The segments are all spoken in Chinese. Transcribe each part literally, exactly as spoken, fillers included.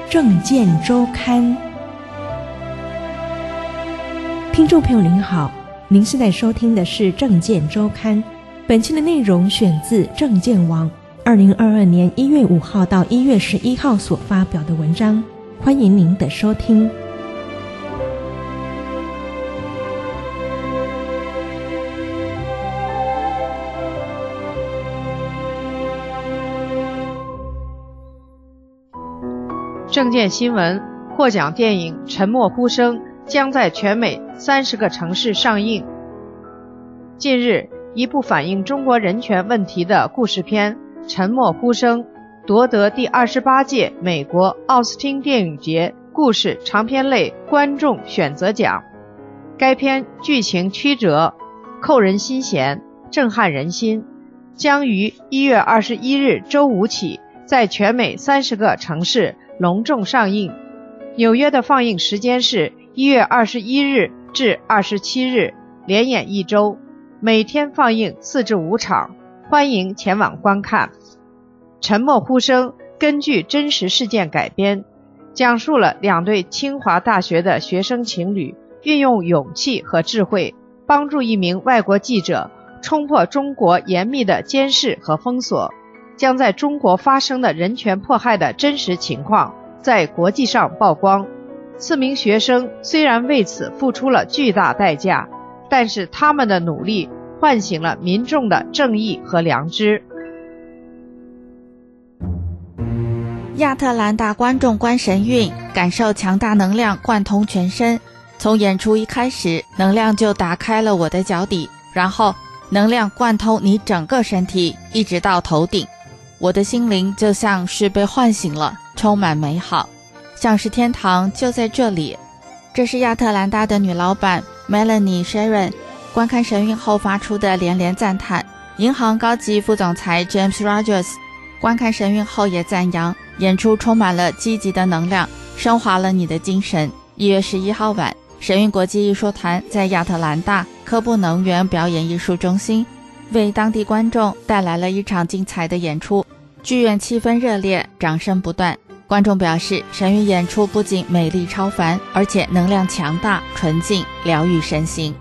政见周刊。听众朋友您好，您现在收听的是政见周刊，本期的内容选自政见网二零二二年一月五号到一月十一号所发表的文章，欢迎您的收听。 政见新闻：获奖电影《沉默呼声》将在全美三十个城市上映。近日，一部反映中国人权问题的故事片《沉默呼声》夺得第二十八届美国奥斯汀电影节故事长篇类观众选择奖。该片剧情曲折，扣人心弦，震撼人心，将于一月二十一日周五起在全美三十个城市隆重上映。纽约的放映时间是一月二十一日至二十七日，连演一周，每天放映四至五场，欢迎前往观看。沉默呼声根据真实事件改编，讲述了两对清华大学的学生情侣运用勇气和智慧，帮助一名外国记者冲破中国严密的监视和封锁，将在中国发生的人权迫害的真实情况在国际上曝光。四名学生虽然为此付出了巨大代价，但是他们的努力唤醒了民众的正义和良知。 亚特兰大观众观神韵，感受强大能量贯通全身。从演出一开始，能量就打开了我的脚底，然后能量贯通你整个身体，一直到头顶。我的心灵就像是被唤醒了，充满美好，像是天堂就在这里。这是亚特兰大的女老板 Melanie Sharon 观看神韵后发出的连连赞叹。银行高级副总裁 James Rogers 观看神韵后也赞扬，演出充满了积极的能量，升华了你的精神。一月十一号晚，神韵国际艺术团在亚特兰大科布能源表演艺术中心为当地观众带来了一场精彩的演出，剧院气氛热烈，掌声不断。观众表示，神韵演出不仅美丽超凡，而且能量强大、纯净，疗愈身心。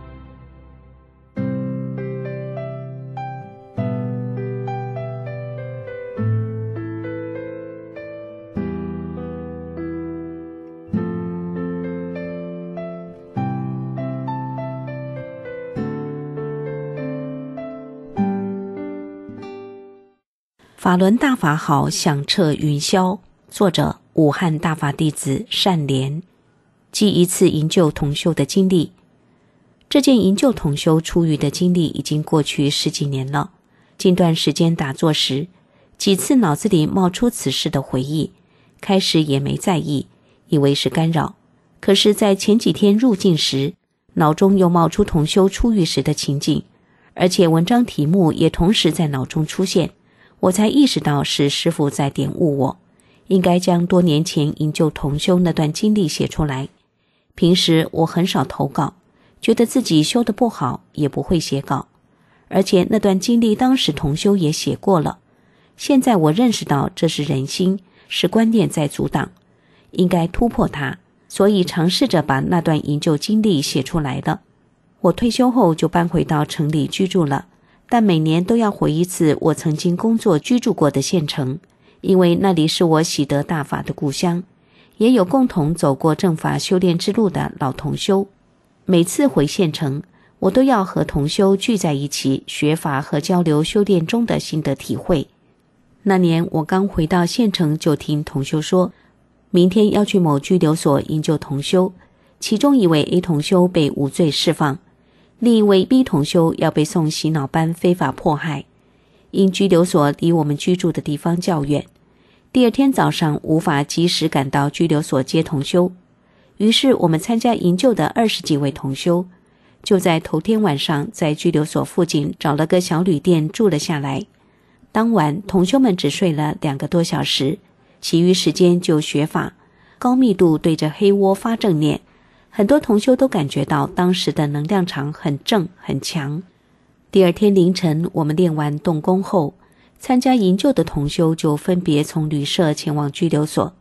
法轮大法好，响彻云霄。作者：武汉大法弟子善莲。记一次营救同修的经历。这件营救同修出狱的经历已经过去十几年了。近段时间打坐时，几次脑子里冒出此事的回忆，开始也没在意，以为是干扰。可是在前几天入境时，脑中又冒出同修出狱时的情景，而且文章题目也同时在脑中出现。我才意识到是师父在点悟我，应该将多年前营救同修那段经历写出来。平时我很少投稿，觉得自己修得不好，也不会写稿。而且那段经历当时同修也写过了。现在我认识到这是人心，是观念在阻挡，应该突破它，所以尝试着把那段营救经历写出来的。我退休后就搬回到城里居住了，但每年都要回一次我曾经工作居住过的县城，因为那里是我喜得大法的故乡，也有共同走过正法修炼之路的老同修。每次回县城，我都要和同修聚在一起学法和交流修炼中的心得体会。那年我刚回到县城，就听同修说，明天要去某拘留所营救同修，其中一位 A 同修被无罪释放，另一位 B 同修要被送洗脑班非法迫害。因拘留所离我们居住的地方较远，第二天早上无法及时赶到拘留所接同修，于是我们参加营救的二十几位同修，就在头天晚上在拘留所附近找了个小旅店住了下来。当晚同修们只睡了两个多小时，其余时间就学法，高密度对着黑窝发正念。很多同修都感觉到当时的能量场很正很强。第二天凌晨我们练完动功后，参加营救的同修就分别从旅社前往拘留所。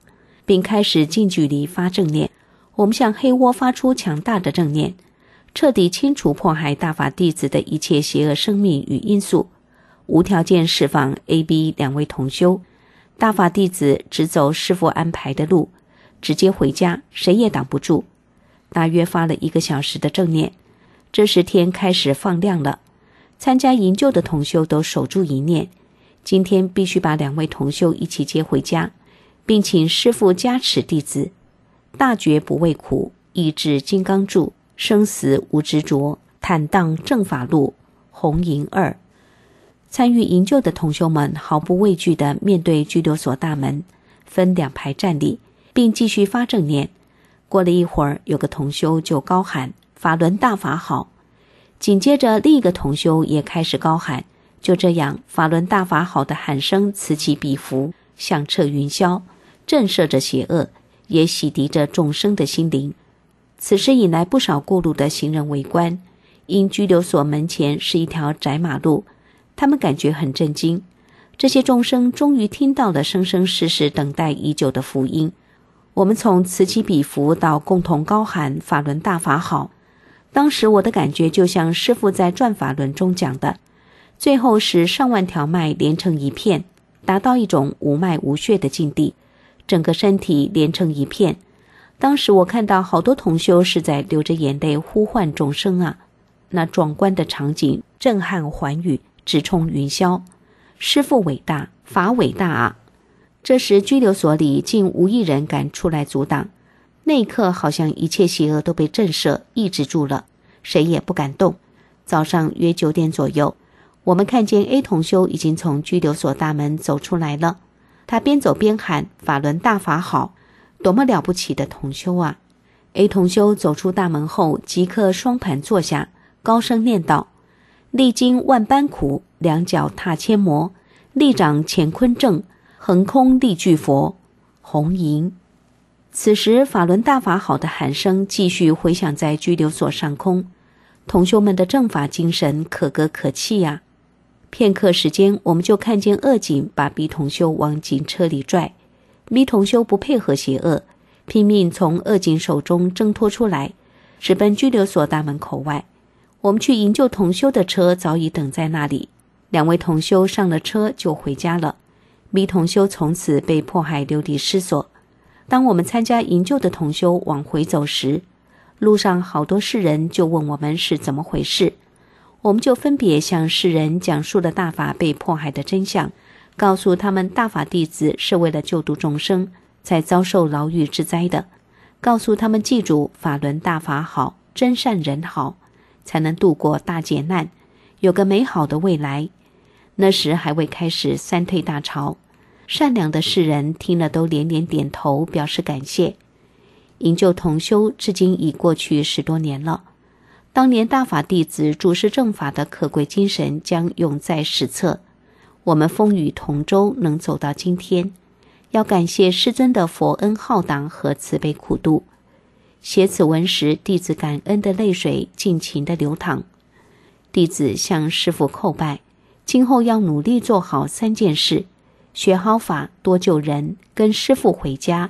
并开始近距离发正念。我们向黑窝发出强大的正念，彻底清除迫害大法弟子的一切邪恶生命与因素，无条件释放 A、B 两位同修。大法弟子只走师父安排的路，直接回家，谁也挡不住。大约发了一个小时的正念，这时天开始放亮了。参加营救的同修都守住一念，今天必须把两位同修一起接回家，并请师父加持弟子。大觉不畏苦，意志金刚柱，生死无执着，坦荡正法路，红银二。参与营救的同修们毫不畏惧地面对拘留所大门，分两排站立，并继续发正念。过了一会儿，有个同修就高喊法轮大法好，紧接着另一个同修也开始高喊。就这样，法轮大法好的喊声此起彼伏，响彻云霄，震慑着邪恶，也洗涤着众生的心灵。此时引来不少过路的行人围观，因拘留所门前是一条窄马路，他们感觉很震惊。这些众生终于听到了生生世世等待已久的福音。我们从此起彼伏到共同高喊法轮大法好，当时我的感觉就像师父在转法轮中讲的，最后使上万条脉连成一片，达到一种无脉无血的境地，整个身体连成一片。当时我看到好多同修是在流着眼泪呼唤众生啊，那壮观的场景震撼寰宇，直冲云霄。师父伟大，法伟大啊！这时拘留所里竟无一人敢出来阻挡，那一刻好像一切邪恶都被震慑抑制住了，谁也不敢动。早上约九点左右，我们看见 A 同修已经从拘留所大门走出来了，他边走边喊法轮大法好，多么了不起的同修啊！ A 同修走出大门后，即刻双盘坐下，高声念道：历经万般苦，两脚踏千磨，力掌乾坤正，横空立巨佛，红银。此时法轮大法好的喊声继续回响在拘留所上空，同修们的正法精神可歌可泣呀、啊！片刻时间，我们就看见恶警把 B 同修往警车里拽， B 同修不配合邪恶，拼命从恶警手中挣脱出来，直奔拘留所大门口外。我们去营救同修的车早已等在那里，两位同修上了车就回家了。 B 同修从此被迫害流离失所。当我们参加营救的同修往回走时，路上好多世人就问我们是怎么回事，我们就分别向世人讲述了大法被迫害的真相，告诉他们大法弟子是为了救度众生才遭受牢狱之灾的，告诉他们记住法轮大法好，真善人好，才能度过大劫难，有个美好的未来。那时还未开始三退大潮，善良的世人听了都连连点头表示感谢。营救同修至今已过去十多年了，当年大法弟子主持正法的可贵精神将永在史册。我们风雨同舟能走到今天，要感谢师尊的佛恩浩荡和慈悲苦度。写此文时，弟子感恩的泪水尽情地流淌。弟子向师父叩拜，今后要努力做好三件事：学好法，多救人，跟师父回家。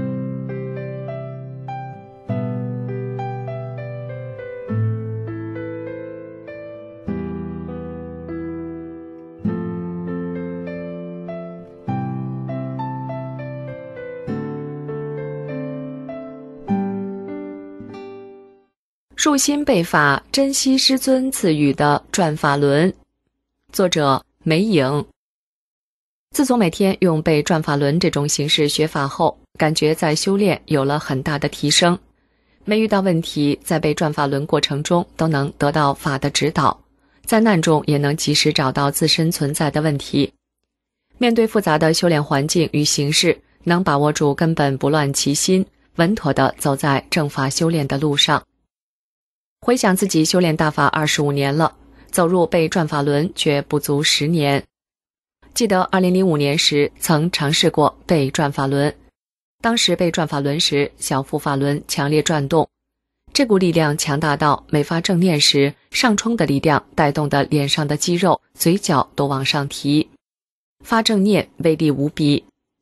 入心背法，珍惜师尊赐予的转法轮。作者梅影。自从每天用背转法轮这种形式学法后，感觉在修炼有了很大的提升。每遇到问题，在背转法轮过程中都能得到法的指导，在难中也能及时找到自身存在的问题。面对复杂的修炼环境与形势，能把握住根本不乱其心，稳妥地走在正法修炼的路上。回想自己修炼大法二十五年了，走入背转法轮却不足十年。记得二零零五年时曾尝试过背转法轮，当时背转法轮时，小腹法轮强烈转动，这股力量强大到每发正念时，上冲的力量带动的脸上的肌肉、嘴角都往上提，发正念威力无比。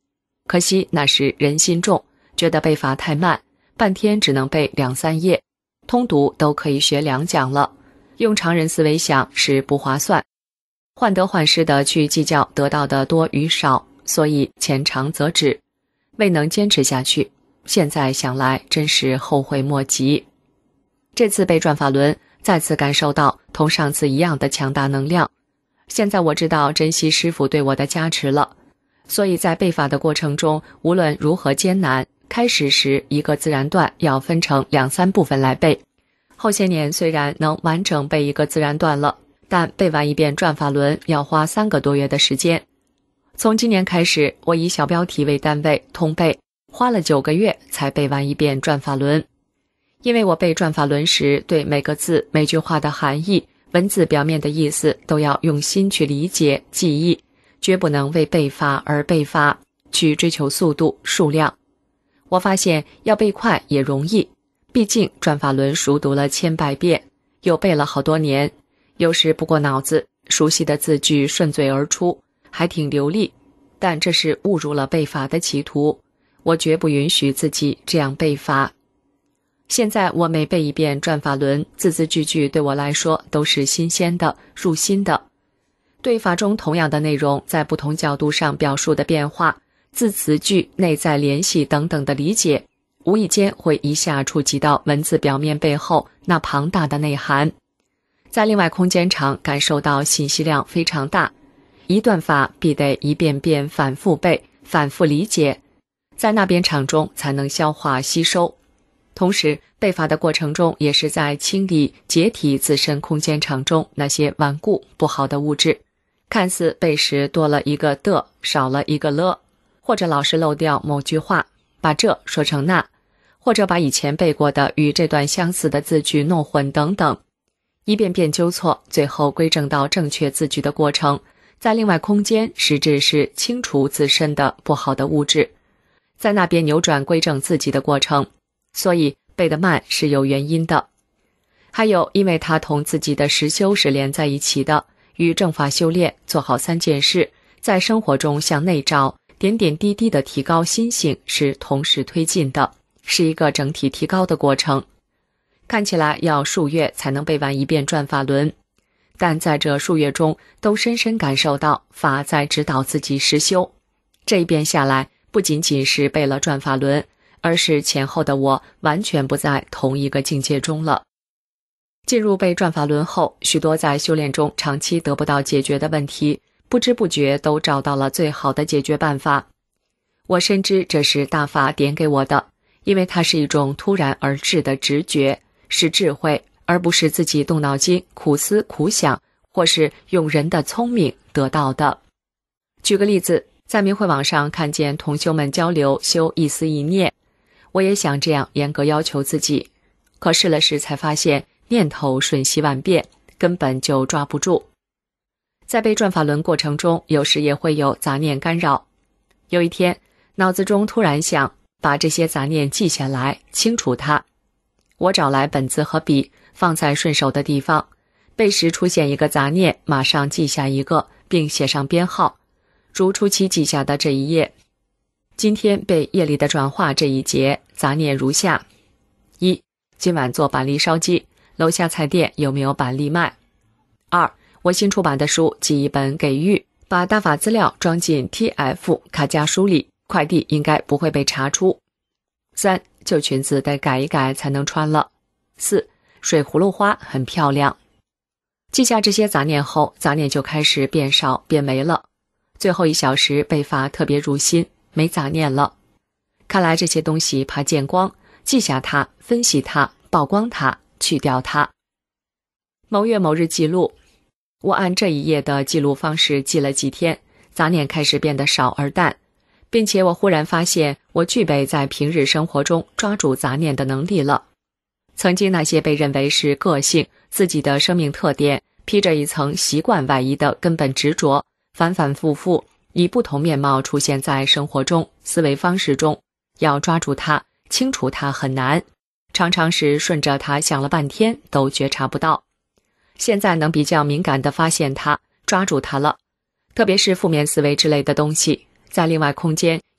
可惜那时人心重，觉得背法太慢，半天只能背两三页，通读都可以学两讲了，用常人思维想是不划算，患得患失的去计较得到的多与少，所以浅尝辄止，未能坚持下去。现在想来真是后悔莫及。这次背转法轮，再次感受到同上次一样的强大能量。现在我知道珍惜师父对我的加持了，所以在背法的过程中，无论如何艰难，开始时一个自然段要分成两三部分来背。后些年虽然能完整背一个自然段了，但背完一遍转法轮要花三个多月的时间。从今年开始，我以小标题为单位通背，花了九个月才背完一遍转法轮。因为我背转法轮时，对每个字每句话的含义、文字表面的意思都要用心去理解记忆，绝不能为背法而背法，去追求速度数量。我发现要背快也容易，毕竟转法轮熟读了千百遍，又背了好多年，有时不过脑子，熟悉的字句顺嘴而出，还挺流利，但这是误入了背法的歧途，我绝不允许自己这样背法。现在我每背一遍转法轮，字字句句对我来说都是新鲜的、入心的。对法中同样的内容，在不同角度上表述的变化、字词句内在联系等等的理解，无意间会一下触及到文字表面背后那庞大的内涵。在另外空间场感受到信息量非常大，一段法必得一遍遍反复背、反复理解，在那边场中才能消化吸收。同时背法的过程中，也是在清理解体自身空间场中那些顽固不好的物质。看似背时多了一个的，少了一个了，或者老是漏掉某句话，把这说成那，或者把以前背过的与这段相似的字句弄混等等，一遍遍纠错，最后归正到正确字句的过程，在另外空间实质是清除自身的不好的物质，在那边扭转归正自己的过程。所以背得慢是有原因的。还有因为它同自己的实修是连在一起的，与正法修炼做好三件事，在生活中向内照，点点滴滴的提高心性是同时推进的，是一个整体提高的过程。看起来要数月才能背完一遍转法轮，但在这数月中都深深感受到法在指导自己实修。这一遍下来，不仅仅是背了转法轮，而是前后的我完全不在同一个境界中了。进入背转法轮后，许多在修炼中长期得不到解决的问题，不知不觉都找到了最好的解决办法。我深知这是大法点给我的，因为它是一种突然而至的直觉，是智慧，而不是自己动脑筋苦思苦想，或是用人的聪明得到的。举个例子，在明慧网上看见同修们交流修一思一念，我也想这样严格要求自己，可试了试才发现念头瞬息万变，根本就抓不住。在背转法轮过程中，有时也会有杂念干扰。有一天，脑子中突然想把这些杂念记下来，清除它。我找来本子和笔，放在顺手的地方，背时出现一个杂念，马上记下一个，并写上编号，如初期记下的这一页。今天背业力的转化这一节，杂念如下：一、今晚做板栗烧鸡，楼下菜店有没有板栗卖？二、我新出版的书寄一本给玉，把大法资料装进 T F 卡夹书里，快递应该不会被查出。三、旧裙子得改一改才能穿了。四、水葫芦花很漂亮。记下这些杂念后，杂念就开始变少变没了。最后一小时背法特别入心，没杂念了。看来这些东西怕见光，记下它，分析它，曝光它，去掉它。某月某日记录，我按这一页的记录方式记了几天，杂念开始变得少而淡，并且我忽然发现我具备在平日生活中抓住杂念的能力了。曾经那些被认为是个性、自己的生命特点，披着一层习惯外衣的根本执着，反反复复以不同面貌出现在生活中、思维方式中，要抓住它、清除它很难，常常是顺着它想了半天都觉察不到。现在能比较敏感地发现它，抓住它了。特别是负面思维之类的东西，在另外空间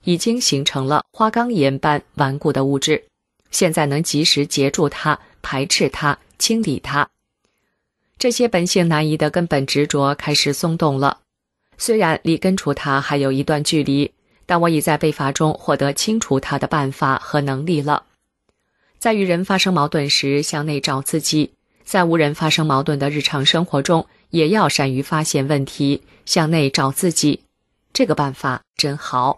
已经形成了花岗岩般顽固的物质，现在能及时截住它、排斥它、清理它。这些本性难移的根本执着开始松动了。虽然离根除它还有一段距离，但我已在被法中获得清除它的办法和能力了。在与人发生矛盾时，向内找自己；在无人发生矛盾的日常生活中，也要善于发现问题，向内找自己。这个办法真好。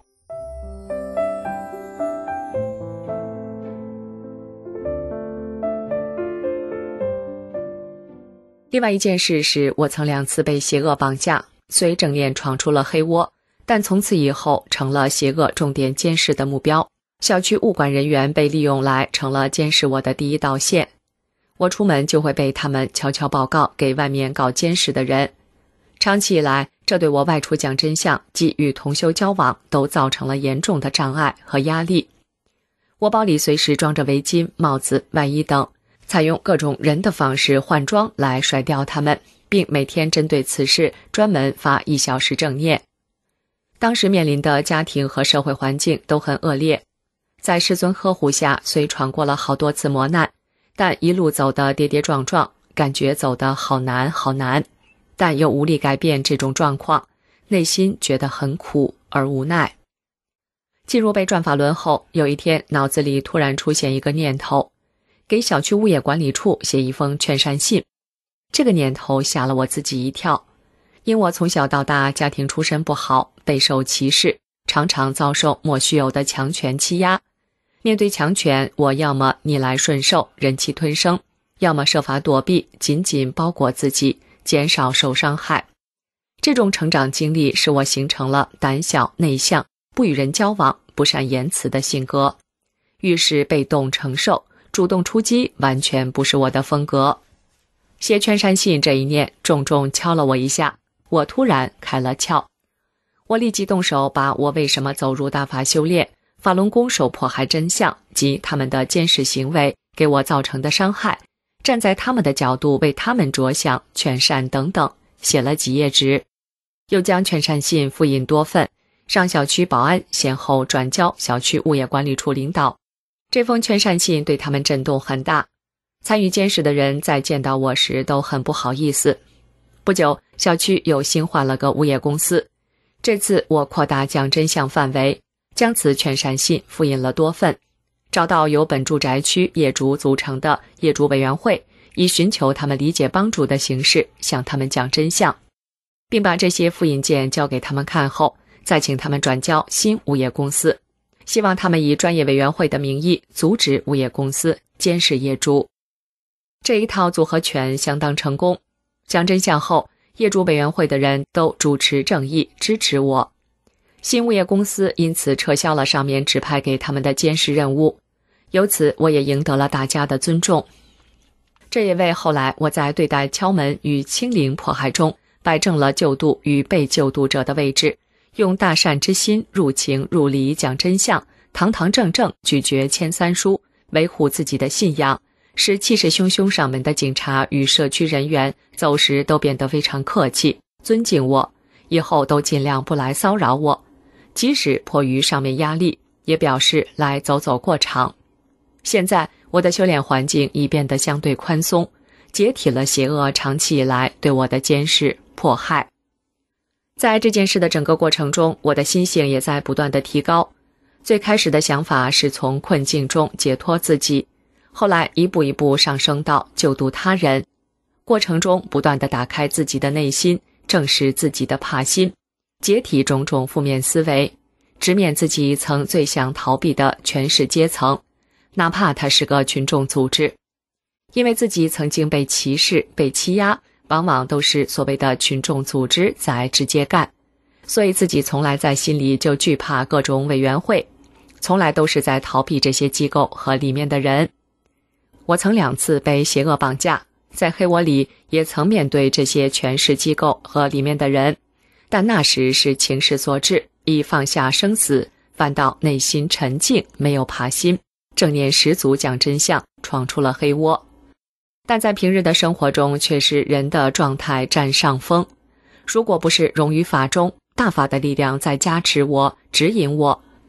另外一件事是，我曾两次被邪恶绑架，虽正念闯出了黑窝，但从此以后成了邪恶重点监视的目标。小区物管人员被利用来成了监视我的第一道线。我出门就会被他们悄悄报告给外面搞监视的人。长期以来，这对我外出讲真相及与同修交往都造成了严重的障碍和压力。我包里随时装着围巾、帽子、外衣等，采用各种人的方式换装来甩掉他们，并每天针对此事专门发一小时正念。当时面临的家庭和社会环境都很恶劣，在师尊呵护下，虽闯过了好多次磨难，但一路走得跌跌撞撞，感觉走得好难好难，但又无力改变这种状况，内心觉得很苦而无奈。进入被转法轮后，有一天脑子里突然出现一个念头，给小区物业管理处写一封劝善信。这个念头吓了我自己一跳，因我从小到大家庭出身不好，备受歧视，常常遭受莫须有的强权欺压。面对强权，我要么逆来顺受，忍气吞声，要么设法躲避，紧紧包裹自己，减少受伤害。这种成长经历使我形成了胆小、内向、不与人交往、不善言辞的性格。遇事被动承受，主动出击完全不是我的风格。写劝善信这一念重重敲了我一下，我突然开了窍。我立即动手把我为什么走入大法修炼、法轮功受迫害真相及他们的监视行为给我造成的伤害，站在他们的角度为他们着想、劝善等等，写了几页纸，又将劝善信复印多份，让小区保安先后转交小区物业管理处领导。这封劝善信对他们震动很大，参与监视的人在见到我时都很不好意思。不久，小区又新换了个物业公司，这次我扩大讲真相范围，将此劝善信复印了多份，找到由本住宅区业主组成的业主委员会，以寻求他们理解帮助的形式向他们讲真相，并把这些复印件交给他们看后，再请他们转交新物业公司，希望他们以专业委员会的名义阻止物业公司监视业主。这一套组合拳相当成功，讲真相后，业主委员会的人都主持正义，支持我。新物业公司因此撤销了上面指派给他们的监视任务，由此我也赢得了大家的尊重。这也为后来我在对待敲门与清零迫害中摆正了救度与被救度者的位置，用大善之心入情入理讲真相，堂堂正正拒绝签三书，维护自己的信仰，使气势汹汹上门的警察与社区人员走时都变得非常客气，尊敬我，以后都尽量不来骚扰我，即使迫于上面压力，也表示来走走过场。现在我的修炼环境已变得相对宽松，解体了邪恶长期以来对我的监视迫害。在这件事的整个过程中，我的心性也在不断的提高。最开始的想法是从困境中解脱自己，后来一步一步上升到救度他人，过程中不断地打开自己的内心，正视自己的怕心，解体种种负面思维，直面自己曾最想逃避的权势阶层，哪怕它是个群众组织。因为自己曾经被歧视、被欺压，往往都是所谓的群众组织在直接干，所以自己从来在心里就惧怕各种委员会，从来都是在逃避这些机构和里面的人。我曾两次被邪恶绑架，在黑窝里也曾面对这些权势机构和里面的人，但那时是情势所致，已放下生死，反倒内心沉静，没有怕心，正念十足讲真相，闯出了黑窝。但在平日的生活中，却是人的状态占上风。如果不是融于法中，大法的力量在加持我、指引我，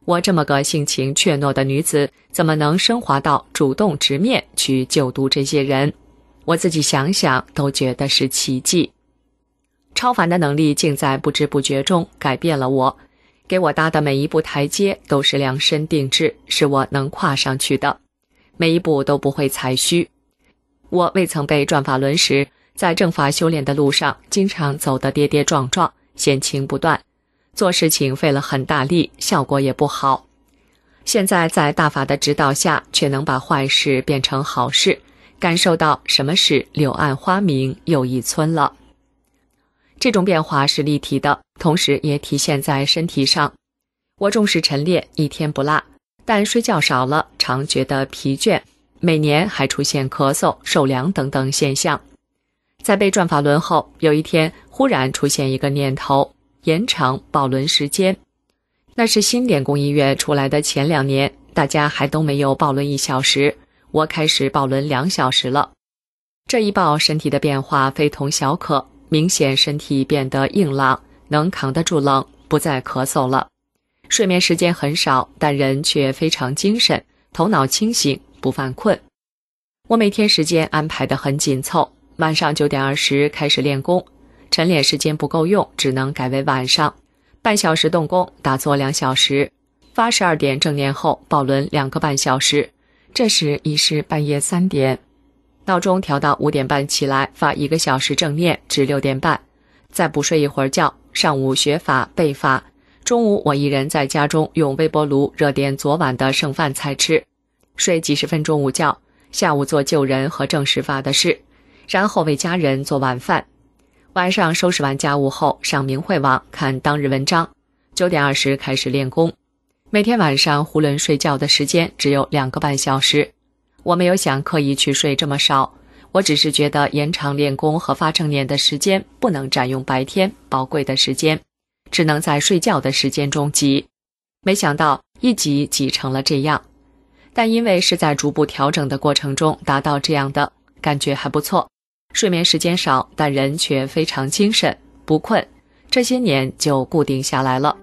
我这么个性情怯懦的女子，怎么能升华到主动直面去救度这些人？我自己想想都觉得是奇迹。超凡的能力竟在不知不觉中改变了我，给我搭的每一步台阶都是量身定制，是我能跨上去的，每一步都不会踩虚。我未曾被转法轮时，在正法修炼的路上经常走得跌跌撞撞，闲情不断，做事情费了很大力，效果也不好。现在在大法的指导下，却能把坏事变成好事，感受到什么是柳暗花明又一村了。这种变化是立体的，同时也体现在身体上。我重视晨练，一天不落，但睡觉少了，常觉得疲倦，每年还出现咳嗽、受凉等等现象。在被转法轮后，有一天忽然出现一个念头，延长抱轮时间。那是新练功医院出来的前两年，大家还都没有抱轮一小时，我开始抱轮两小时了。这一抱，身体的变化非同小可，明显身体变得硬朗，能扛得住冷，不再咳嗽了。睡眠时间很少，但人却非常精神，头脑清醒，不犯困。我每天时间安排得很紧凑，晚上九点二十开始练功，晨练时间不够用，只能改为晚上，半小时动功，打坐两小时，发十二点正念后抱轮两个半小时，这时已是半夜三点。闹钟调到五点半起来，发一个小时正念至六点半，再补睡一会儿觉。上午学法背法，中午我一人在家中用微波炉热点昨晚的剩饭菜吃，睡几十分钟午觉，下午做救人和正实法的事，然后为家人做晚饭。晚上收拾完家务后，上明慧网看当日文章，九点二十开始练功。每天晚上囫囵睡觉的时间只有两个半小时。我没有想刻意去睡这么少，我只是觉得延长练功和发正念的时间不能占用白天宝贵的时间，只能在睡觉的时间中挤。没想到一挤挤成了这样，但因为是在逐步调整的过程中达到这样的，感觉还不错。睡眠时间少，但人却非常精神，不困，这些年就固定下来了。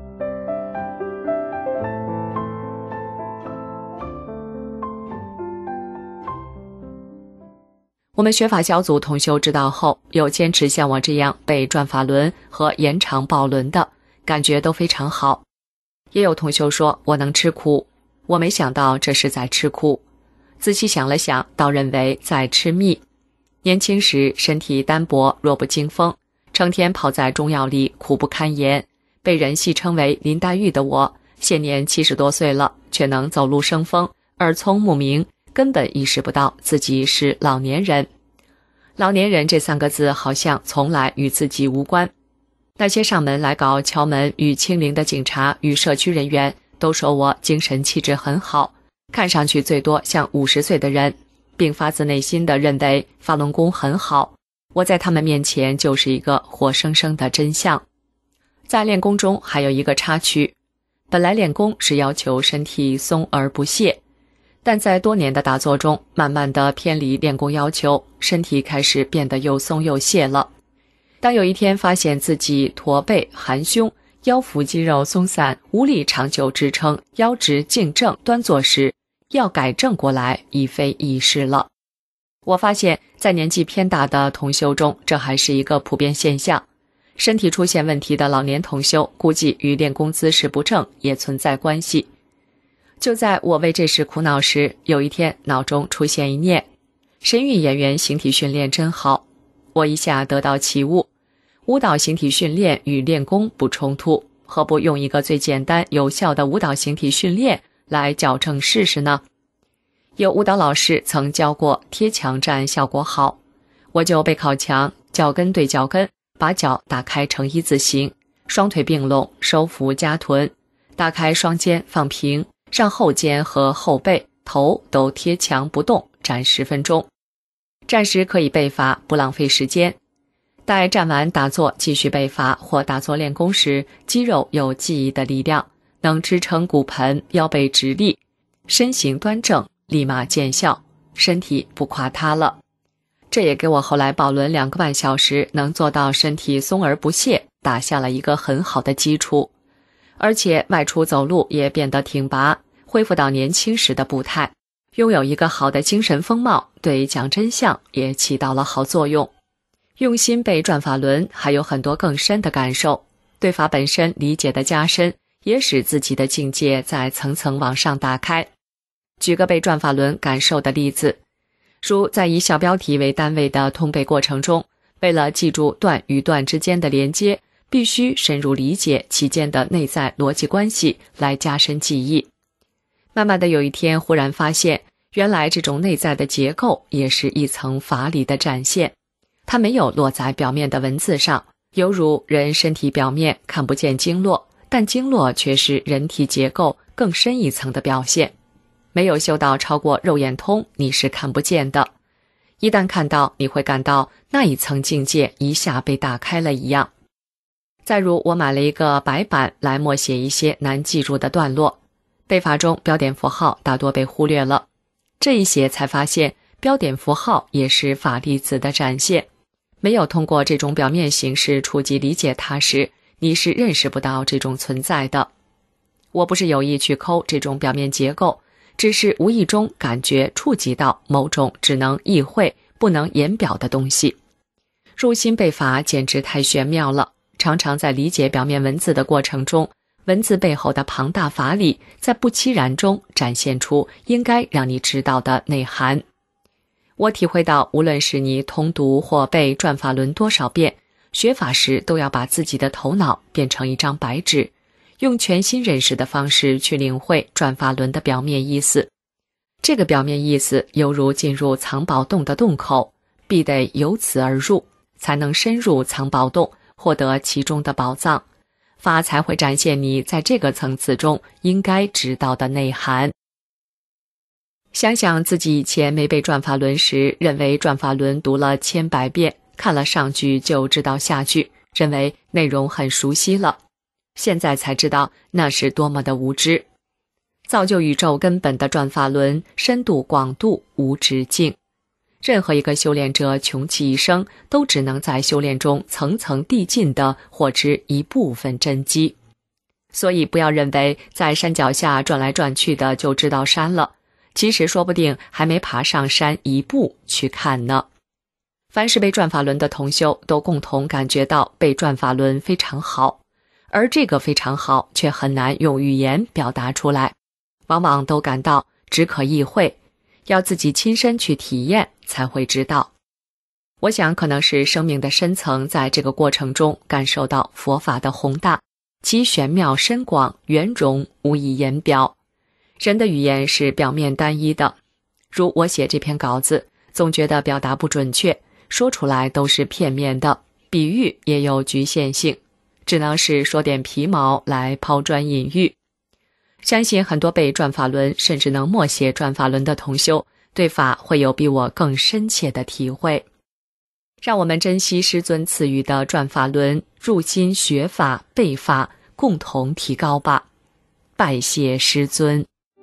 我们学法小组同修知道后，有坚持像我这样被转法轮和延长抱轮的，感觉都非常好。也有同修说我能吃苦，我没想到这是在吃苦。仔细想了想，倒认为在吃蜜。年轻时身体单薄，弱不禁风，成天泡在中药里，苦不堪言，被人戏称为林黛玉的我，现年七十多岁了，却能走路生风，耳聪目明，根本意识不到自己是老年人。老年人这三个字好像从来与自己无关。那些上门来搞敲门与清零的警察与社区人员都说我精神气质很好，看上去最多像五十岁的人，并发自内心地认为法轮功很好。我在他们面前就是一个活生生的真相。在练功中还有一个插曲，本来练功是要求身体松而不懈，但在多年的打坐中，慢慢地偏离练功要求，身体开始变得又松又懈了。当有一天发现自己驼背、含胸、腰腹肌肉松散，无力长久支撑腰直颈正端坐时，要改正过来已非易事了。我发现在年纪偏大的同修中，这还是一个普遍现象。身体出现问题的老年同修，估计与练功姿势不正也存在关系。就在我为这事苦恼时，有一天脑中出现一念，神韵演员形体训练真好。我一下得到启悟，舞蹈形体训练与练功不冲突，何不用一个最简单有效的舞蹈形体训练来矫正试试呢？有舞蹈老师曾教过贴墙站效果好，我就背靠墙，脚跟对脚跟，把脚打开成一字形，双腿并拢，收腹夹臀，打开双肩放平，让后肩和后背、头都贴墙不动，站十分钟。站时可以背法，不浪费时间。待站完打坐继续背法或打坐练功时，肌肉有记忆的力量，能支撑骨盆，腰背直立，身形端正，立马见效，身体不垮塌了。这也给我后来抱轮两个半小时能做到身体松而不懈打下了一个很好的基础。 而且外出走路也变得挺拔，恢复到年轻时的步态，拥有一个好的精神风貌，对讲真相也起到了好作用。用心背转法轮还有很多更深的感受，对法本身理解的加深，也使自己的境界在层层往上打开。举个背转法轮感受的例子，如在以小标题为单位的通背过程中，为了记住段与段之间的连接，必须深入理解其间的内在逻辑关系来加深记忆。慢慢的有一天忽然发现，原来这种内在的结构也是一层法理的展现，它没有落在表面的文字上，犹如人身体表面看不见经络，但经络却是人体结构更深一层的表现。没有修到超过肉眼通，你是看不见的。一旦看到，你会感到那一层境界一下被打开了一样。再如我买了一个白板来默写一些难记住的段落，背法中标点符号大多被忽略了，这一写才发现标点符号也是法粒子的展现。没有通过这种表面形式触及理解它时，你是认识不到这种存在的。我不是有意去抠这种表面结构，只是无意中感觉触及到某种只能意会不能言表的东西。入心背法简直太玄妙了，常常在理解表面文字的过程中，文字背后的庞大法理在不期然中展现出应该让你知道的内涵。我体会到，无论是你通读或背转法轮多少遍，学法时都要把自己的头脑变成一张白纸，用全新认识的方式去领会转法轮的表面意思。这个表面意思犹如进入藏宝洞的洞口，必得由此而入，才能深入藏宝洞，获得其中的宝藏，法才会展现你在这个层次中应该知道的内涵。想想自己以前没背转法轮时，认为转法轮读了千百遍，看了上句就知道下句，认为内容很熟悉了。现在才知道那是多么的无知。造就宇宙根本的转法轮，深度广度无止境。任何一个修炼者穷其一生，都只能在修炼中层层递进地获知一部分真机。所以不要认为在山脚下转来转去的就知道山了，其实说不定还没爬上山一步去看呢。凡是背转法轮的同修都共同感觉到背转法轮非常好，而这个非常好却很难用语言表达出来，往往都感到只可意会，要自己亲身去体验才会知道。我想可能是生命的深层在这个过程中感受到佛法的宏大，其玄妙深广圆融无以言表。人的语言是表面单一的，如我写这篇稿子，总觉得表达不准确，说出来都是片面的，比喻也有局限性，只能是说点皮毛来抛砖引玉。相信很多背转法轮甚至能默写转法轮的同修，对法会有比我更深切的体会。让我们珍惜师尊赐予的转法轮，入心学法背法，共同提高吧。拜谢师尊。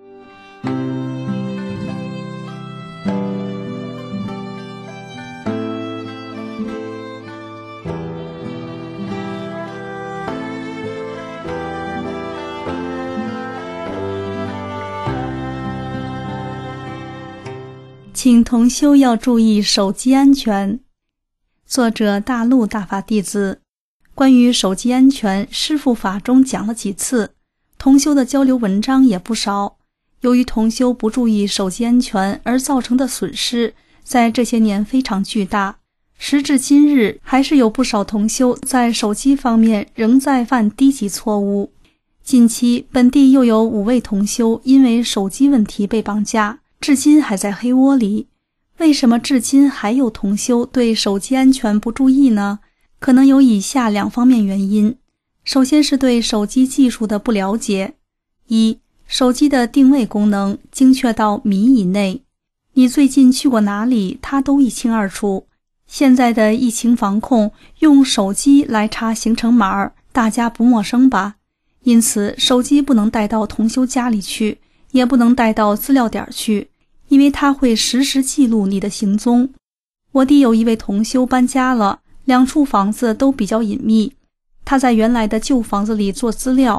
请同修要注意手机安全。作者大陆大法弟子。关于手机安全，师父法中讲了几次，同修的交流文章也不少。由于同修不注意手机安全而造成的损失，在这些年非常巨大。时至今日，还是有不少同修在手机方面仍在犯低级错误。近期，本地又有五位同修因为手机问题被绑架，至今还在黑窝里。为什么至今还有同修对手机安全不注意呢？可能有以下两方面原因。首先是对手机技术的不了解。一、手机的定位功能精确到米以内，你最近去过哪里，它都一清二楚。现在的疫情防控，用手机来查行程码，大家不陌生吧？因此，手机不能带到同修家里去，也不能带到资料点去，因为它会实时记录你的行踪。我弟有一位同修搬家了，两处房子都比较隐秘，他在原来的旧房子里做资料，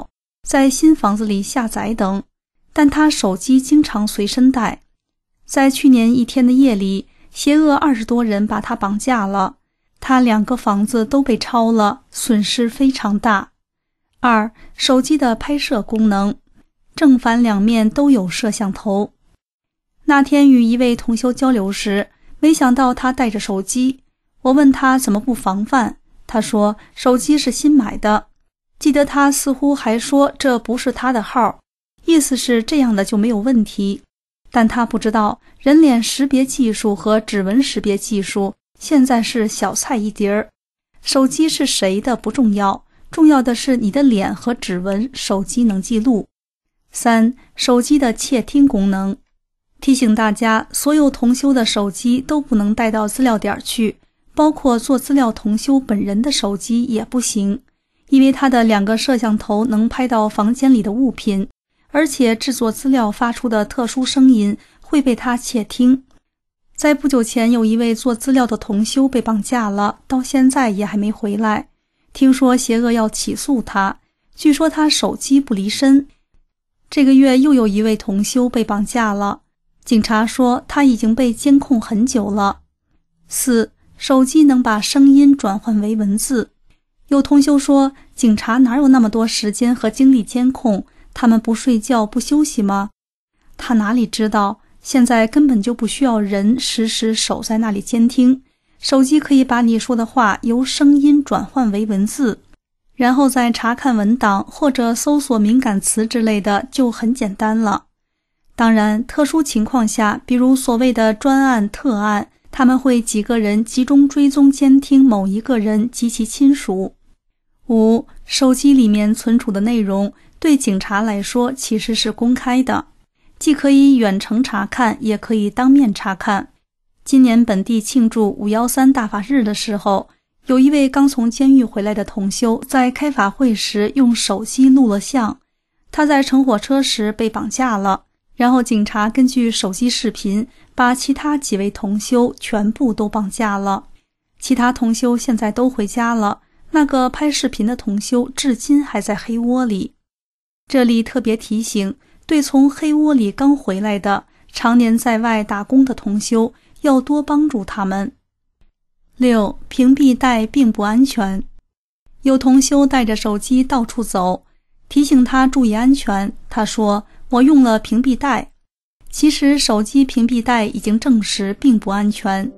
在新房子里下载等，但他手机经常随身带。在去年一天的夜里，邪恶二十多人把他绑架了，他两个房子都被抄了，损失非常大。二、手机的拍摄功能，正反两面都有摄像头。那天与一位同修交流时，没想到他带着手机，我问他怎么不防范，他说手机是新买的，记得他似乎还说这不是他的号，意思是这样的就没有问题。但他不知道人脸识别技术和指纹识别技术现在是小菜一碟儿，手机是谁的不重要，重要的是你的脸和指纹手机能记录。三、手机的窃听功能，提醒大家所有同修的手机都不能带到资料点去，包括做资料同修本人的手机也不行，因为他的两个摄像头能拍到房间里的物品，而且制作资料发出的特殊声音会被他窃听。在不久前，有一位做资料的同修被绑架了，到现在也还没回来。听说邪恶要起诉他，据说他手机不离身。这个月又有一位同修被绑架了，警察说他已经被监控很久了。四、手机能把声音转换为文字。有同修说，警察哪有那么多时间和精力监控，他们不睡觉不休息吗？他哪里知道，现在根本就不需要人时时守在那里监听，手机可以把你说的话由声音转换为文字，然后再查看文档或者搜索敏感词之类的就很简单了。当然，特殊情况下，比如所谓的专案特案，他们会几个人集中追踪监听某一个人及其亲属。五、手机里面存储的内容对警察来说其实是公开的，既可以远程查看，也可以当面查看。今年本地庆祝五一三大法日的时候，有一位刚从监狱回来的同修在开法会时用手机录了像，他在乘火车时被绑架了，然后警察根据手机视频把其他几位同修全部都绑架了。其他同修现在都回家了，那个拍视频的同修至今还在黑窝里。这里特别提醒，对从黑窝里刚回来的常年在外打工的同修，要多帮助他们。六、屏蔽带并不安全。有同修带着手机到处走，提醒他注意安全，他说我用了屏蔽带。其实手机屏蔽带已经证实并不安全。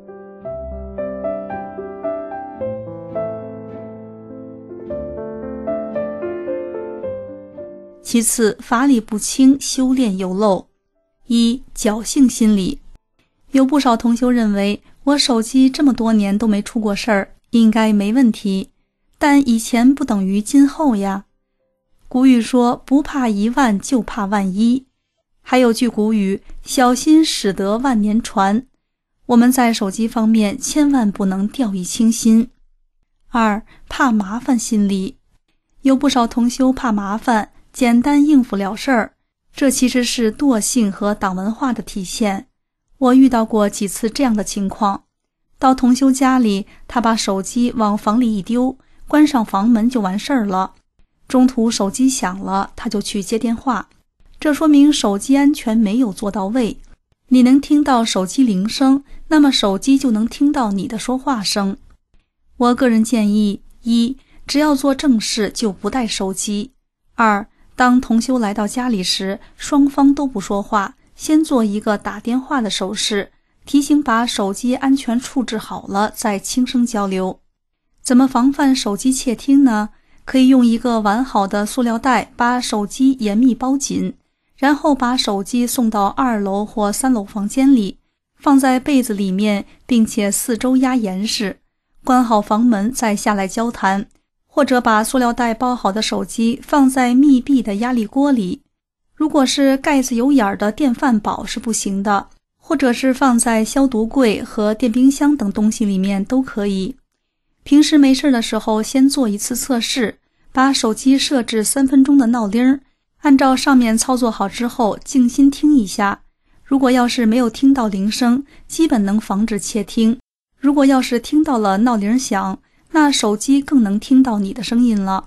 其次，法理不清，修炼有漏。一、侥幸心理。有不少同修认为，我手机这么多年都没出过事儿，应该没问题。但以前不等于今后呀。古语说，不怕一万就怕万一。还有句古语，小心驶得万年船。我们在手机方面千万不能掉以轻心。二、怕麻烦心理。有不少同修怕麻烦，简单应付了事儿，这其实是惰性和党文化的体现。我遇到过几次这样的情况，到同修家里，他把手机往房里一丢，关上房门就完事儿了。中途手机响了，他就去接电话，这说明手机安全没有做到位。你能听到手机铃声，那么手机就能听到你的说话声。我个人建议：一、只要做正事就不带手机；二、当同修来到家里时，双方都不说话，先做一个打电话的手势，提醒把手机安全处置好了，再轻声交流。怎么防范手机窃听呢？可以用一个完好的塑料袋把手机严密包紧，然后把手机送到二楼或三楼房间里，放在被子里面，并且四周压严实，关好房门再下来交谈。或者把塑料袋包好的手机放在密闭的压力锅里，如果是盖子有眼的电饭煲是不行的，或者是放在消毒柜和电冰箱等东西里面都可以。平时没事的时候先做一次测试，把手机设置三分钟的闹铃，按照上面操作好之后静心听一下，如果要是没有听到铃声，基本能防止窃听。如果要是听到了闹铃响，那手机更能听到你的声音了。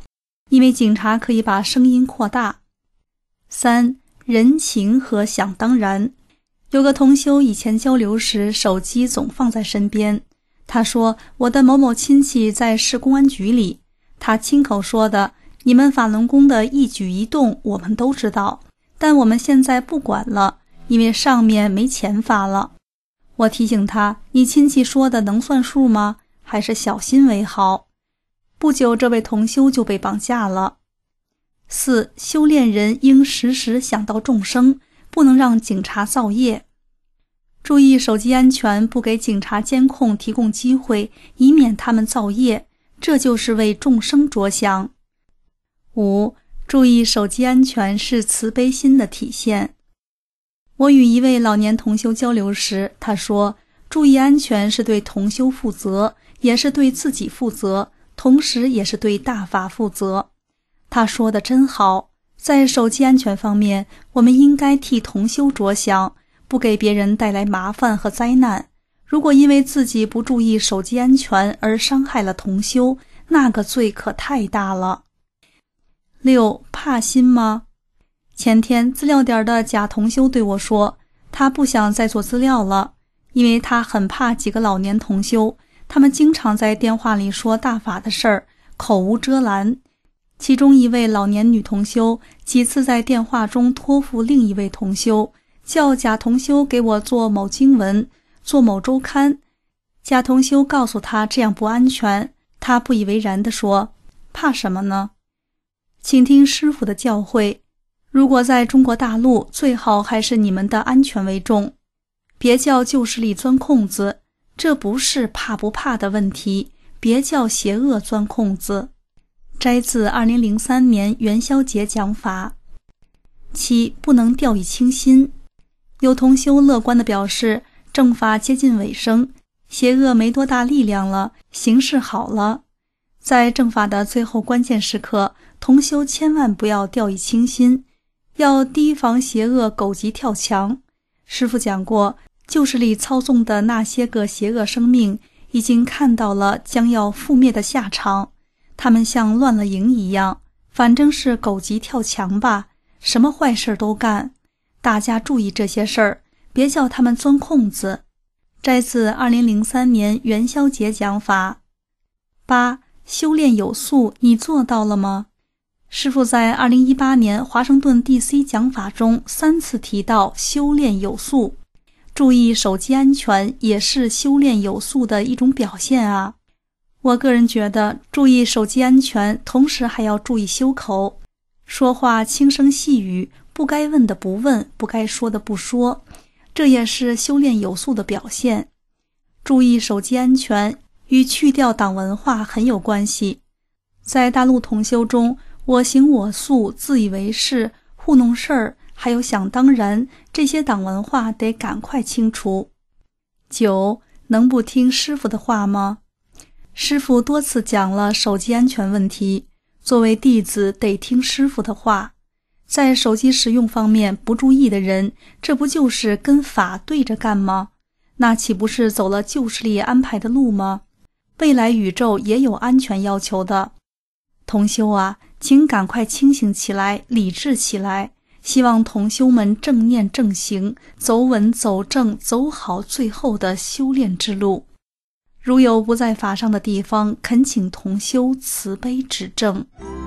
因为警察可以把声音扩大。三、人情和想当然。有个同修以前交流时手机总放在身边，他说我的某某亲戚在市公安局里，他亲口说的，你们法轮功的一举一动我们都知道，但我们现在不管了，因为上面没钱发了。我提醒他，你亲戚说的能算数吗？还是小心为好。不久这位同修就被绑架了。四、修炼人应时时想到众生，不能让警察造业。注意手机安全，不给警察监控提供机会，以免他们造业，这就是为众生着想。五、注意手机安全是慈悲心的体现。我与一位老年同修交流时，他说，注意安全是对同修负责，也是对自己负责，同时也是对大法负责。他说的真好，在手机安全方面，我们应该替同修着想，不给别人带来麻烦和灾难。如果因为自己不注意手机安全而伤害了同修，那个罪可太大了。六、怕心吗？前天资料点的贾同修对我说，他不想再做资料了，因为他很怕几个老年同修，他们经常在电话里说大法的事儿，口无遮拦。其中一位老年女同修几次在电话中托付另一位同修，叫贾同修给我做某经文，做某周刊。贾同修告诉他这样不安全，他不以为然地说，怕什么呢？请听师父的教诲，如果在中国大陆，最好还是你们的安全为重，别叫旧势力钻空子，这不是怕不怕的问题，别叫邪恶钻空子。摘自二零零三年元宵节讲法。七、不能掉以轻心。有同修乐观地表示，正法接近尾声，邪恶没多大力量了，形势好了。在正法的最后关键时刻，同修千万不要掉以轻心，要提防邪恶狗急跳墙。师父讲过，旧势力操纵的那些个邪恶生命已经看到了将要覆灭的下场，他们像乱了营一样，反正是狗急跳墙吧，什么坏事都干。大家注意这些事儿，别叫他们钻空子。摘自二零零三年元宵节讲法。八、修炼有素，你做到了吗？师父在二零一八年华盛顿 D C 讲法中三次提到修炼有素，注意手机安全也是修炼有素的一种表现啊。我个人觉得，注意手机安全，同时还要注意修口，说话轻声细语，不该问的不问，不该说的不说，这也是修炼有素的表现。注意手机安全与去掉党文化很有关系。在大陆同修中，我行我素、自以为是、糊弄事儿，还有想当然，这些党文化得赶快清除。九、能不听师父的话吗？师父多次讲了手机安全问题，作为弟子得听师父的话。在手机使用方面不注意的人，这不就是跟法对着干吗？那岂不是走了旧势力安排的路吗？未来宇宙也有安全要求的。同修啊，请赶快清醒起来，理智起来，希望同修们正念正行，走稳走正，走好最后的修炼之路。如有不在法上的地方，恳请同修慈悲指正。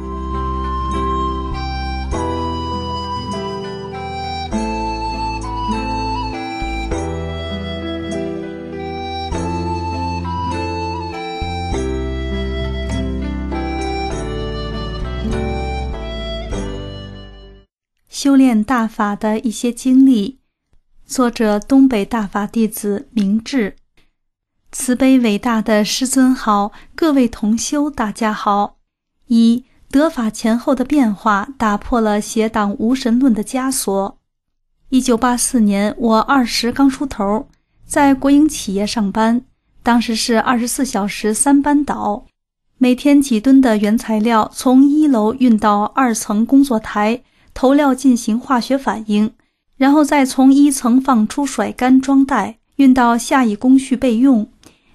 修炼大法的一些经历，作者东北大法弟子明智。慈悲伟大的师尊好，各位同修大家好。一、得法前后的变化打破了邪党无神论的枷锁。一九八四年，我二十刚出头，在国营企业上班，当时是二十四小时三班倒，每天几吨的原材料从一楼运到二层工作台，投料进行化学反应，然后再从一层放出甩干装袋，运到下一工序备用。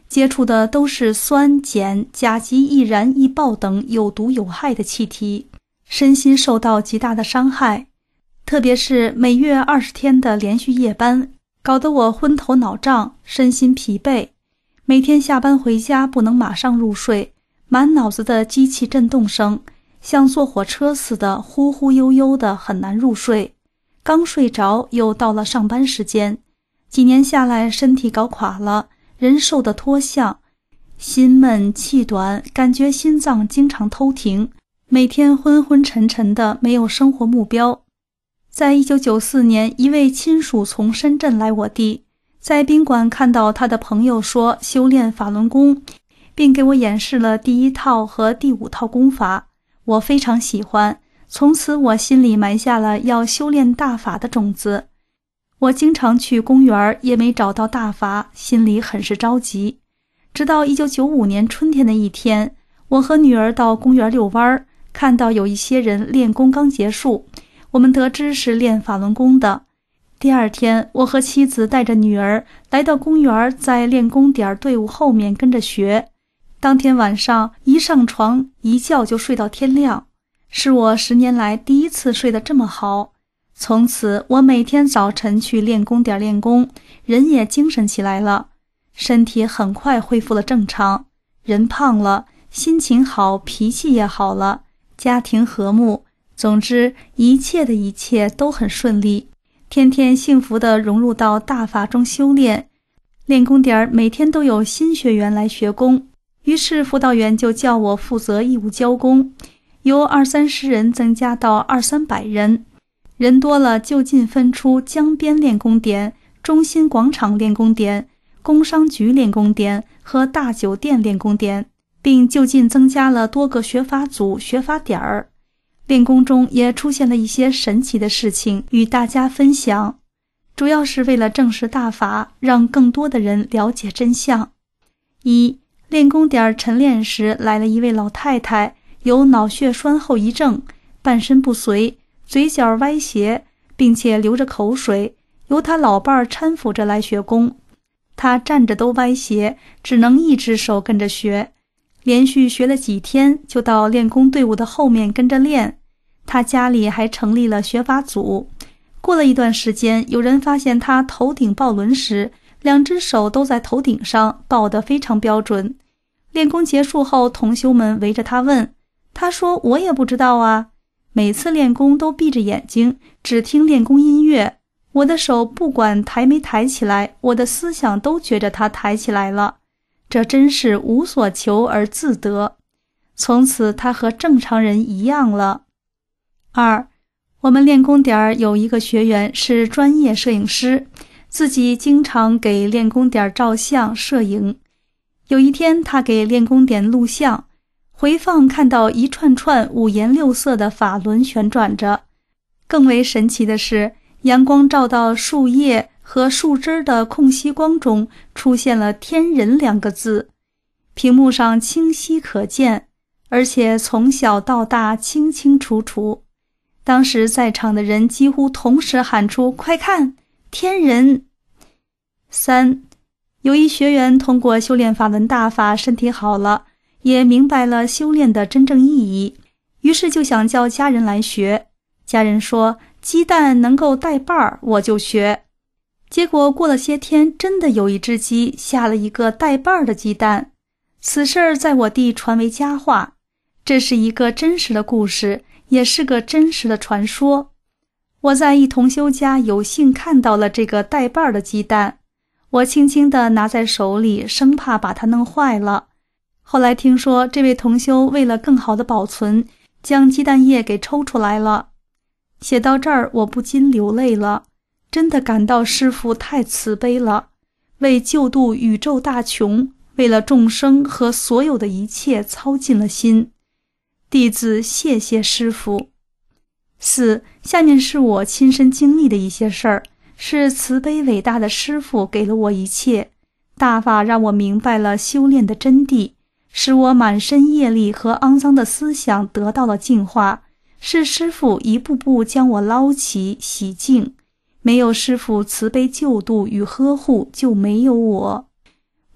接触的都是酸、碱、甲基易燃易爆等有毒有害的气体，身心受到极大的伤害。特别是每月二十天的连续夜班，搞得我昏头脑胀，身心疲惫。每天下班回家不能马上入睡，满脑子的机器震动声，像坐火车似的忽忽悠悠的，很难入睡。刚睡着又到了上班时间，几年下来身体搞垮了，人瘦得脱相，心闷气短，感觉心脏经常偷停，每天昏昏沉沉的，没有生活目标。在一九九四年，一位亲属从深圳来我地，在宾馆看到他的朋友说修炼法轮功，并给我演示了第一套和第五套功法，我非常喜欢，从此我心里埋下了要修炼大法的种子。我经常去公园也没找到大法，心里很是着急。直到一九九五年春天的一天，我和女儿到公园遛弯，看到有一些人练功刚结束，我们得知是练法轮功的。第二天，我和妻子带着女儿来到公园，在练功点队伍后面跟着学。当天晚上一上床，一觉就睡到天亮，是我十年来第一次睡得这么好。从此我每天早晨去练功点练功，人也精神起来了，身体很快恢复了正常，人胖了，心情好，脾气也好了，家庭和睦，总之一切的一切都很顺利，天天幸福地融入到大法中修炼。练功点每天都有新学员来学功，于是辅导员就叫我负责义务教功，由二三十人增加到二三百人。人多了就近分出江边练功点、中心广场练功点、工商局练功点和大酒店练功点，并就近增加了多个学法组、学法点儿。练功中也出现了一些神奇的事情与大家分享，主要是为了证实大法，让更多的人了解真相。一、练功点晨练时来了一位老太太，有脑血栓后遗症，半身不遂，嘴角歪斜，并且流着口水，由他老伴儿搀扶着来学功。他站着都歪斜，只能一只手跟着学，连续学了几天，就到练功队伍的后面跟着练。他家里还成立了学法组。过了一段时间，有人发现他头顶抱轮时，两只手都在头顶上，抱得非常标准。练功结束后，同修们围着他问，他说我也不知道啊，每次练功都闭着眼睛，只听练功音乐，我的手不管抬没抬起来，我的思想都觉着它抬起来了，这真是无所求而自得。从此他和正常人一样了。二、我们练功点有一个学员是专业摄影师，自己经常给练功点照相摄影。有一天他给练功点录像，回放看到一串串五颜六色的法轮旋转着。更为神奇的是，阳光照到树叶和树枝的空隙光中，出现了天人两个字，屏幕上清晰可见，而且从小到大清清楚楚。当时在场的人几乎同时喊出，快看，天人。三、有一学员通过修炼法轮大法身体好了，也明白了修炼的真正意义，于是就想叫家人来学。家人说鸡蛋能够带瓣儿，我就学。结果过了些天，真的有一只鸡下了一个带瓣儿的鸡蛋。此事儿在我地传为佳话，这是一个真实的故事，也是个真实的传说。我在一同修家有幸看到了这个带瓣儿的鸡蛋，我轻轻地拿在手里，生怕把它弄坏了。后来听说这位同修为了更好的保存，将鸡蛋液给抽出来了。写到这儿，我不禁流泪了，真的感到师父太慈悲了，为救度宇宙大穷，为了众生和所有的一切操尽了心。弟子谢谢师父。四、下面是我亲身经历的一些事儿，是慈悲伟大的师父给了我一切，大法让我明白了修炼的真谛，使我满身业力和肮脏的思想得到了净化，是师父一步步将我捞起洗净，没有师父慈悲救度与呵护，就没有我。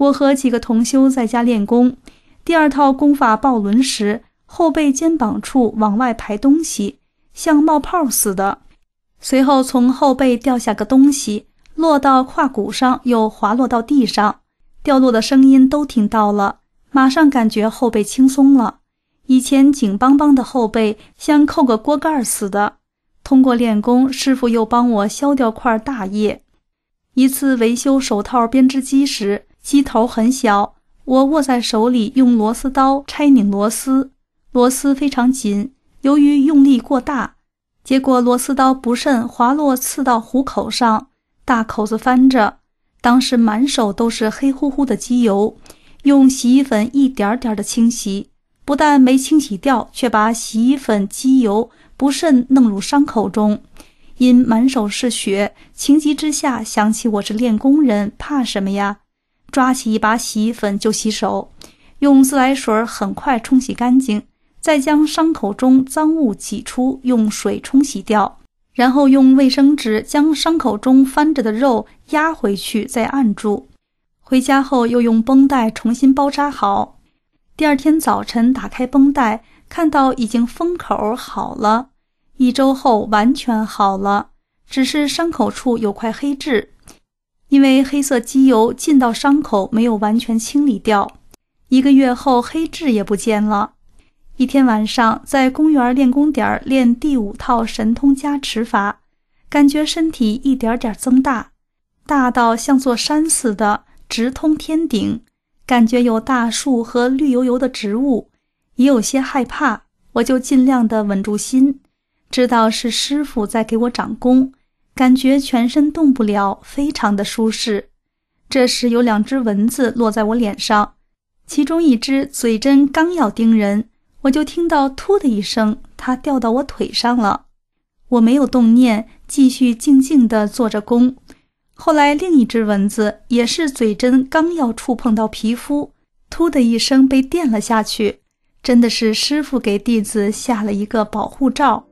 我和几个同修在家练功，第二套功法抱轮时，后背肩膀处往外排东西，像冒泡似的。随后从后背掉下个东西，落到胯骨上，又滑落到地上，掉落的声音都听到了，马上感觉后背轻松了。以前紧邦邦的后背像扣个锅盖似的。通过练功，师傅又帮我削掉块大叶。一次维修手套编织机时，机头很小，我握在手里用螺丝刀拆拧螺丝，螺丝非常紧，由于用力过大，结果螺丝刀不慎滑落刺到虎口上，大口子翻着，当时满手都是黑乎乎的机油，用洗衣粉一点点的清洗，不但没清洗掉，却把洗衣粉机油不慎弄入伤口中。因满手是血，情急之下想起我是练功人，怕什么呀？抓起一把洗衣粉就洗手，用自来水很快冲洗干净，再将伤口中脏物挤出，用水冲洗掉，然后用卫生纸将伤口中翻着的肉压回去，再按住。回家后又用绷带重新包扎好。第二天早晨打开绷带，看到已经封口好了，一周后完全好了，只是伤口处有块黑痣，因为黑色机油进到伤口没有完全清理掉。一个月后黑痣也不见了。一天晚上在公园练功点练第五套神通加持法，感觉身体一点点增大，大到像座山似的，直通天顶，感觉有大树和绿油油的植物，也有些害怕，我就尽量地稳住心，知道是师父在给我长功，感觉全身动不了，非常的舒适。这时有两只蚊子落在我脸上，其中一只嘴针刚要叮人，我就听到突的一声，它掉到我腿上了。我没有动念，继续静静地做着功。后来另一只蚊子也是嘴针刚要触碰到皮肤，突的一声被电了下去，真的是师父给弟子下了一个保护罩。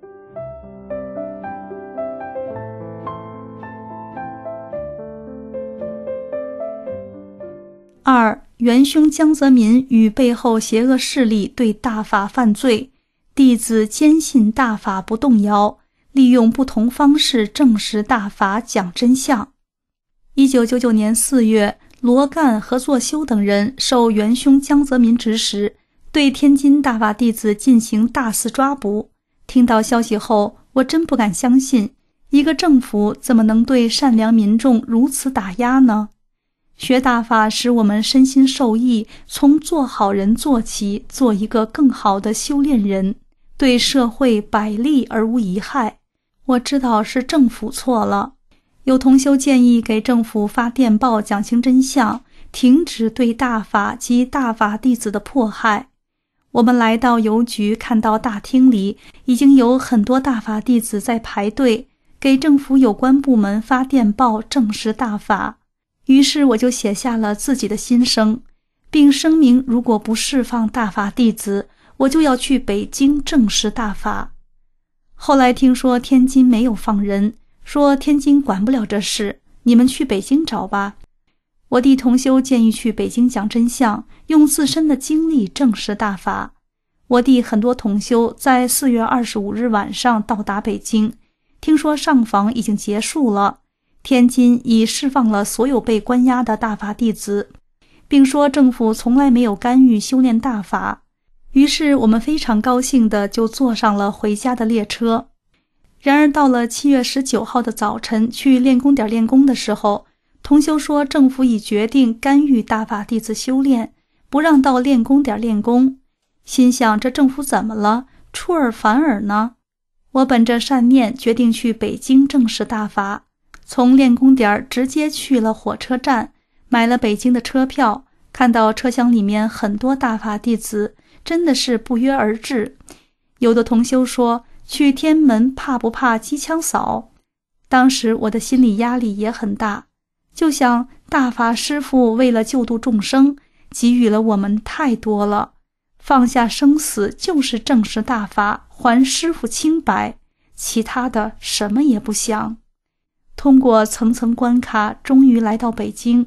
二、元凶江泽民与背后邪恶势力对大法犯罪，弟子坚信大法不动摇，利用不同方式证实大法，讲真相。一九九九年四月，罗干、何作修等人受元凶江泽民指使，对天津大法弟子进行大肆抓捕。听到消息后，我真不敢相信，一个政府怎么能对善良民众如此打压呢？学大法使我们身心受益，从做好人做起，做一个更好的修炼人，对社会百利而无一害。我知道是政府错了，有同修建议给政府发电报讲清真相，停止对大法及大法弟子的迫害。我们来到邮局，看到大厅里已经有很多大法弟子在排队，给政府有关部门发电报证实大法。于是我就写下了自己的心声，并声明如果不释放大法弟子，我就要去北京证实大法。后来听说天津没有放人，说天津管不了这事，你们去北京找吧。我弟同修建议去北京讲真相，用自身的经历证实大法。我弟很多同修在四月二十五日晚上到达北京，听说上访已经结束了，天津已释放了所有被关押的大法弟子，并说政府从来没有干预修炼大法。于是我们非常高兴地就坐上了回家的列车。然而到了七月十九号的早晨，去练功点练功的时候，同修说政府已决定干预大法弟子修炼，不让到练功点练功。心想这政府怎么了？出尔反尔呢？我本着善念，决定去北京证实大法。从练功点直接去了火车站，买了北京的车票，看到车厢里面很多大法弟子，真的是不约而至。有的同修说去天安门怕不怕机枪扫？当时我的心理压力也很大，就想大法师父为了救度众生，给予了我们太多了，放下生死就是证实大法，还师父清白，其他的什么也不想。通过层层关卡，终于来到北京，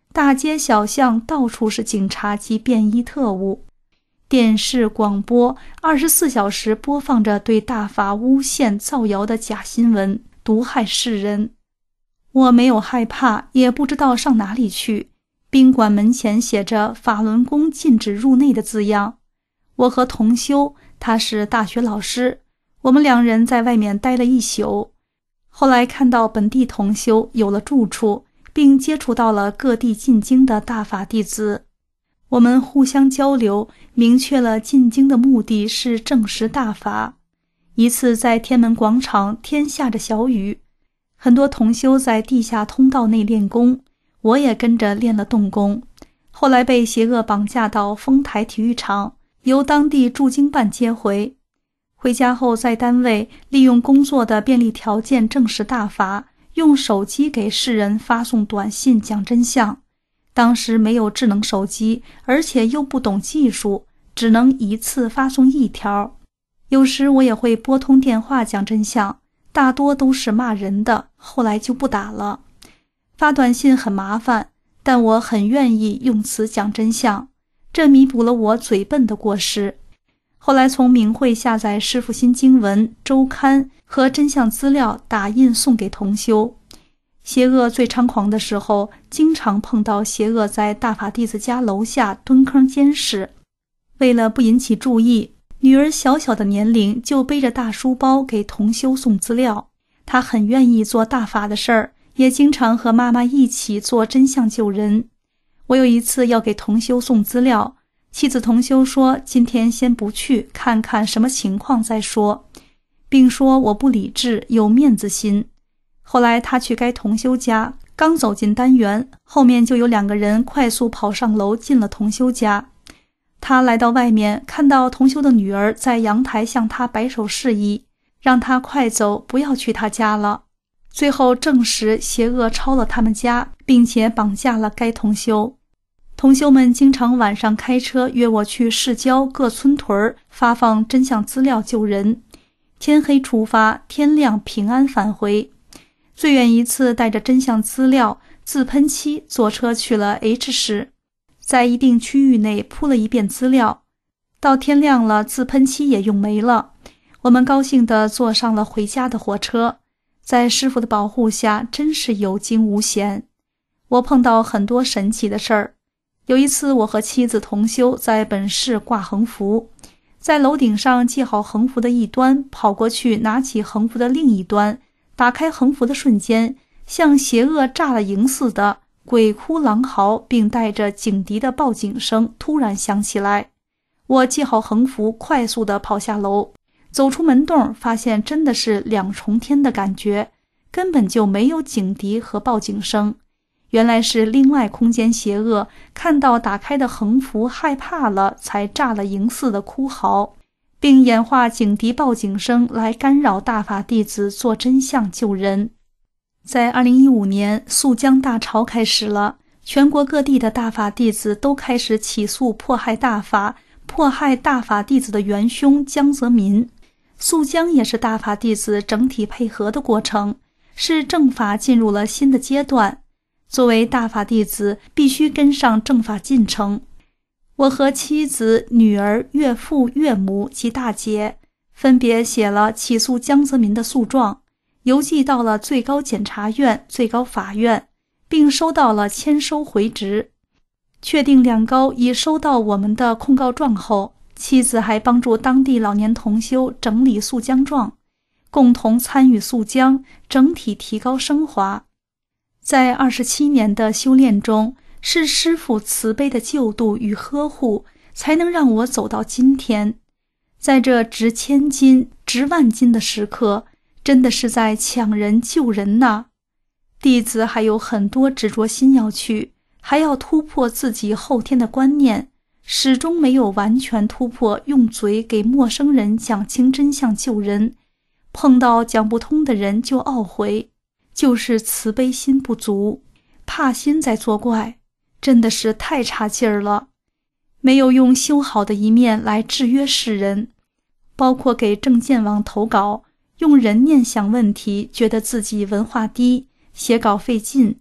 大街小巷到处是警察及便衣特务，电视广播二十四小时播放着对大法诬陷造谣的假新闻，毒害世人。我没有害怕，也不知道上哪里去。宾馆门前写着法轮功禁止入内的字样。我和同修，他是大学老师，我们两人在外面待了一宿。后来看到本地同修有了住处，并接触到了各地进京的大法弟子，我们互相交流，明确了进京的目的是证实大法。一次在天安门广场，天下着小雨，很多同修在地下通道内练功，我也跟着练了动功。后来被邪恶绑架到丰台体育场，由当地驻京办接回。回家后在单位利用工作的便利条件证实大法，用手机给世人发送短信讲真相。当时没有智能手机，而且又不懂技术，只能一次发送一条。有时我也会拨通电话讲真相，大多都是骂人的，后来就不打了。发短信很麻烦，但我很愿意用词讲真相，这弥补了我嘴笨的过失。后来从明慧下载师父新经文周刊和真相资料打印送给同修。邪恶最猖狂的时候，经常碰到邪恶在大法弟子家楼下蹲坑监视。为了不引起注意，女儿小小的年龄就背着大书包给同修送资料。她很愿意做大法的事儿，也经常和妈妈一起做真相救人。我有一次要给同修送资料，妻子同修说今天先不去，看看什么情况再说，并说我不理智，有面子心。后来他去该同修家，刚走进单元，后面就有两个人快速跑上楼进了同修家。他来到外面，看到同修的女儿在阳台向他摆手示意，让他快走，不要去他家了。最后证实邪恶抄了他们家，并且绑架了该同修。同修们经常晚上开车约我去市郊各村屯发放真相资料救人，天黑出发，天亮平安返回。最远一次带着真相资料自喷漆坐车去了 H 市，在一定区域内铺了一遍资料，到天亮了，自喷漆也用没了。我们高兴地坐上了回家的火车，在师父的保护下，真是有惊无险。我碰到很多神奇的事儿。有一次我和妻子同修在本市挂横幅，在楼顶上系好横幅的一端，跑过去拿起横幅的另一端，打开横幅的瞬间，像邪恶炸了营似的鬼哭狼嚎并带着警笛的报警声突然响起来。我系好横幅，快速地跑下楼，走出门洞，发现真的是两重天的感觉，根本就没有警笛和报警声。原来是另外空间邪恶看到打开的横幅害怕了，才炸了营似的哭嚎，并演化警笛报警声来干扰大法弟子做真相救人。在二零一五年，肃江大潮开始了，全国各地的大法弟子都开始起诉迫害大法、迫害大法弟子的元凶江泽民。肃江也是大法弟子整体配合的过程，是正法进入了新的阶段。作为大法弟子，必须跟上正法进程。我和妻子、女儿、岳父、岳母及大姐分别写了起诉江泽民的诉状，邮寄到了最高检察院、最高法院，并收到了签收回执。确定两高已收到我们的控告状后，妻子还帮助当地老年同修整理诉江状，共同参与诉江，整体提高升华。在二十七年的修炼中，是师父慈悲的救度与呵护，才能让我走到今天。在这值千金、值万金的时刻，真的是在抢人救人呐！弟子还有很多执着心要去，还要突破自己后天的观念，始终没有完全突破用嘴给陌生人讲清真相救人，碰到讲不通的人就懊悔，就是慈悲心不足，怕心在作怪，真的是太差劲儿了。没有用修好的一面来制约世人，包括给证件网投稿，用人念想问题，觉得自己文化低，写稿费劲，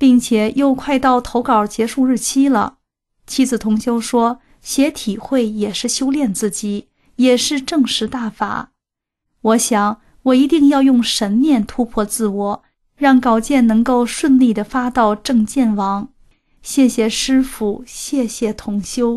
并且又快到投稿结束日期了。妻子同修说，写体会也是修炼自己，也是证实大法。我想我一定要用神念突破自我，让稿件能够顺利地发到正见网。谢谢师父，谢谢同修。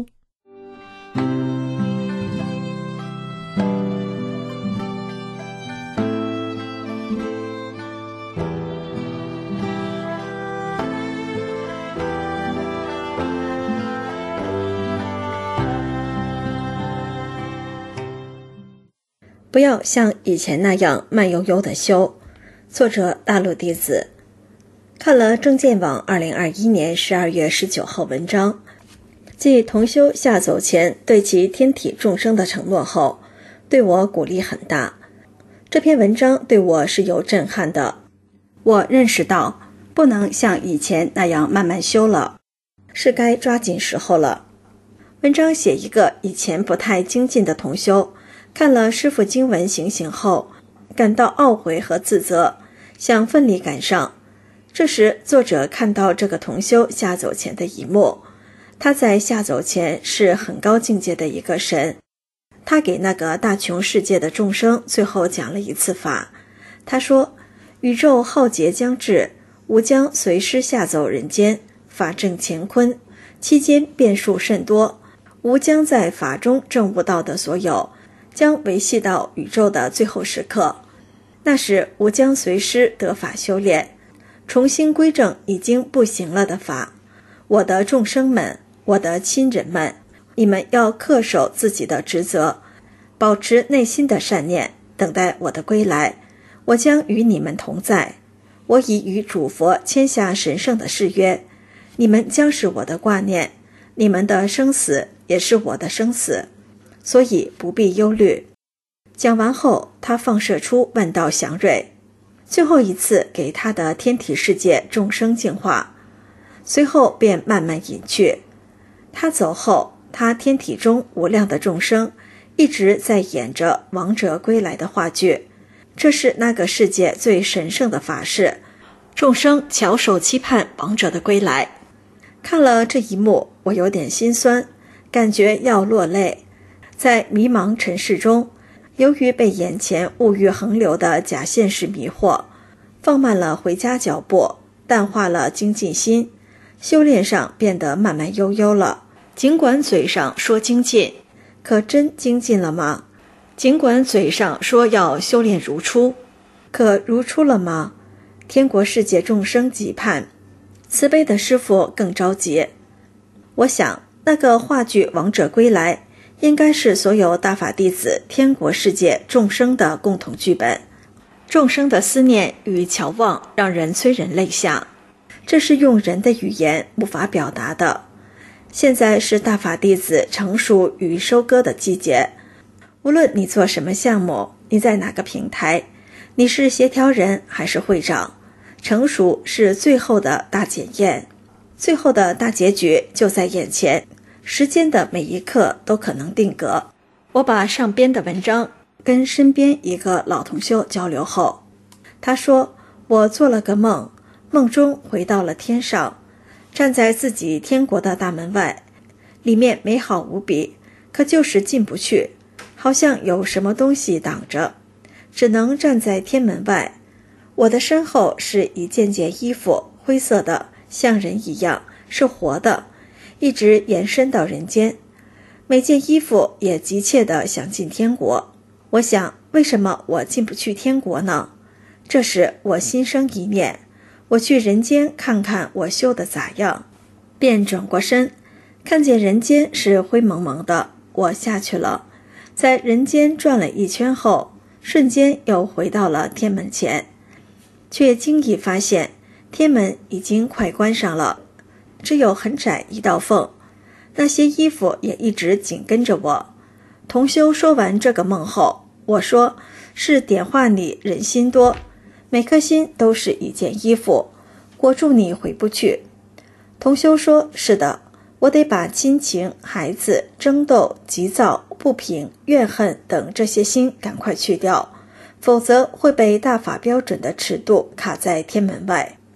不要像以前那样慢悠悠地修。作者大陆弟子。看了正见网二零二一年十二月十九号文章，继同修下走前对其天体众生的承诺后，对我鼓励很大。这篇文章对我是有震撼的。我认识到不能像以前那样慢慢修了，是该抓紧时候了。文章写一个以前不太精进的同修，看了师父经文行行后，感到懊悔和自责，想奋力赶上。这时作者看到这个同修下走前的一幕，他在下走前是很高境界的一个神，他给那个大穷世界的众生最后讲了一次法。他说，宇宙浩劫将至，吾将随师下走人间，法证乾坤，期间变数甚多，吾将在法中证悟到的所有，将维系到宇宙的最后时刻。那时吾将随师得法修炼，重新归正已经不行了的法。我的众生们，我的亲人们，你们要恪守自己的职责，保持内心的善念，等待我的归来。我将与你们同在。我已与主佛签下神圣的誓约，你们将是我的挂念，你们的生死也是我的生死，所以不必忧虑。讲完后，他放射出万道祥瑞，最后一次给他的天体世界众生净化，随后便慢慢隐去。他走后，他天体中无量的众生一直在演着王者归来的话剧，这是那个世界最神圣的法事，众生翘首期盼王者的归来。看了这一幕，我有点心酸，感觉要落泪。在迷茫尘世中，由于被眼前物欲横流的假现实迷惑，放慢了回家脚步，淡化了精进心，修炼上变得慢慢悠悠了。尽管嘴上说精进，可真精进了吗？尽管嘴上说要修炼如初，可如初了吗？天国世界众生急盼，慈悲的师父更着急。我想，那个话剧王者归来应该是所有大法弟子天国世界众生的共同剧本。众生的思念与瞧望让人催人泪下，这是用人的语言无法表达的。现在是大法弟子成熟与收割的季节，无论你做什么项目，你在哪个平台，你是协调人还是会长，成熟是最后的大检验，最后的大结局就在眼前，时间的每一刻都可能定格。我把上编的文章跟身边一个老同修交流后，他说，我做了个梦，梦中回到了天上，站在自己天国的大门外，里面美好无比，可就是进不去，好像有什么东西挡着，只能站在天门外。我的身后是一件件衣服，灰色的，像人一样，是活的，一直延伸到人间。每件衣服也急切地想进天国。我想，为什么我进不去天国呢？这时我心生一念，我去人间看看我修的咋样，便转过身，看见人间是灰蒙蒙的，我下去了。在人间转了一圈后，瞬间又回到了天门前，却惊异发现天门已经快关上了，只有很窄一道缝，那些衣服也一直紧跟着我。同修说完这个梦后，我说，是点化你人心多，每颗心都是一件衣服，裹住你回不去。同修说，是的，我得把亲情、孩子、争斗、急躁、不平、怨恨等这些心赶快去掉，否则会被大法标准的尺度卡在天门外。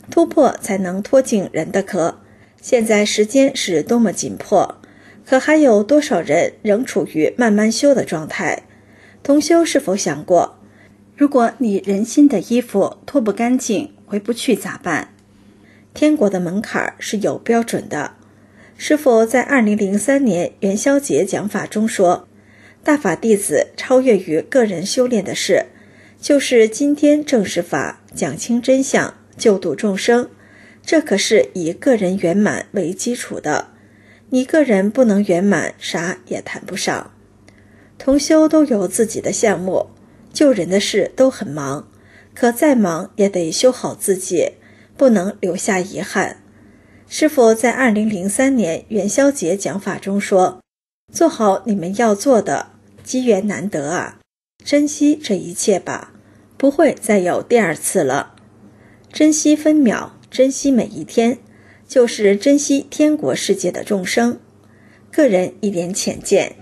突破才能脱尽人的壳。现在时间是多么紧迫，可还有多少人仍处于慢慢修的状态？同修是否想过，如果你人心的衣服脱不干净，回不去咋办？天国的门槛是有标准的。师父在二零零三年元宵节讲法中说，大法弟子超越于个人修炼的事，就是今天正视法，讲清真相，救度众生。这可是以个人圆满为基础的，你个人不能圆满，啥也谈不上。同修都有自己的项目，救人的事都很忙，可再忙也得修好自己，不能留下遗憾。师父在二零零三年元宵节讲法中说，做好你们要做的，机缘难得啊，珍惜这一切吧，不会再有第二次了。珍惜分秒，珍惜每一天，就是珍惜天国世界的众生。个人一点浅见。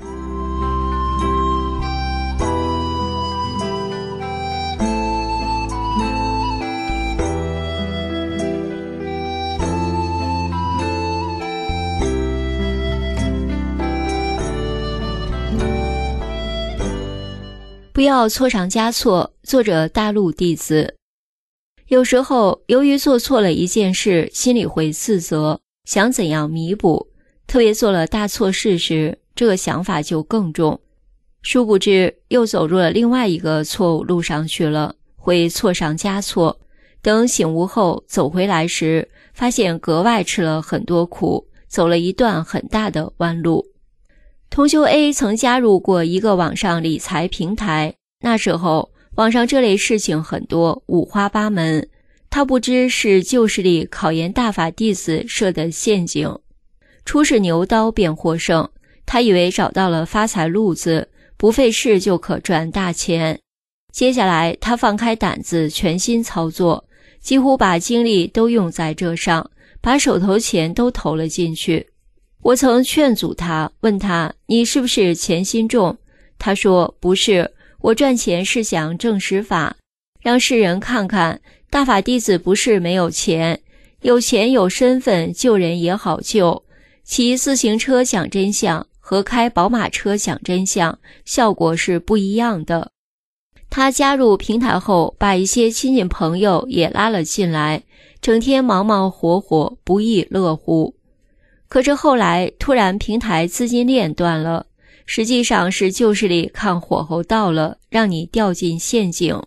不要错上加错。作者大陆弟子。有时候由于做错了一件事，心里会自责，想怎样弥补，特别做了大错事时，这个想法就更重，殊不知又走入了另外一个错误路上去了，会错上加错。等醒悟后走回来时，发现格外吃了很多苦，走了一段很大的弯路。同修 A 曾加入过一个网上理财平台，那时候网上这类事情很多，五花八门，他不知是旧势力考研大法弟子设的陷阱。初试牛刀便获胜，他以为找到了发财路子，不费事就可赚大钱。接下来他放开胆子全心操作，几乎把精力都用在这上，把手头钱都投了进去。我曾劝阻他，问他，你是不是钱心重？他说，不是，我赚钱是想证实法，让世人看看大法弟子不是没有钱，有钱有身份，救人也好救。骑自行车讲真相和开宝马车讲真相，效果是不一样的。他加入平台后，把一些亲戚朋友也拉了进来，整天忙忙活活，不亦乐乎。可是后来突然平台资金链断了，实际上是旧势力看火候到了，让你掉进陷阱。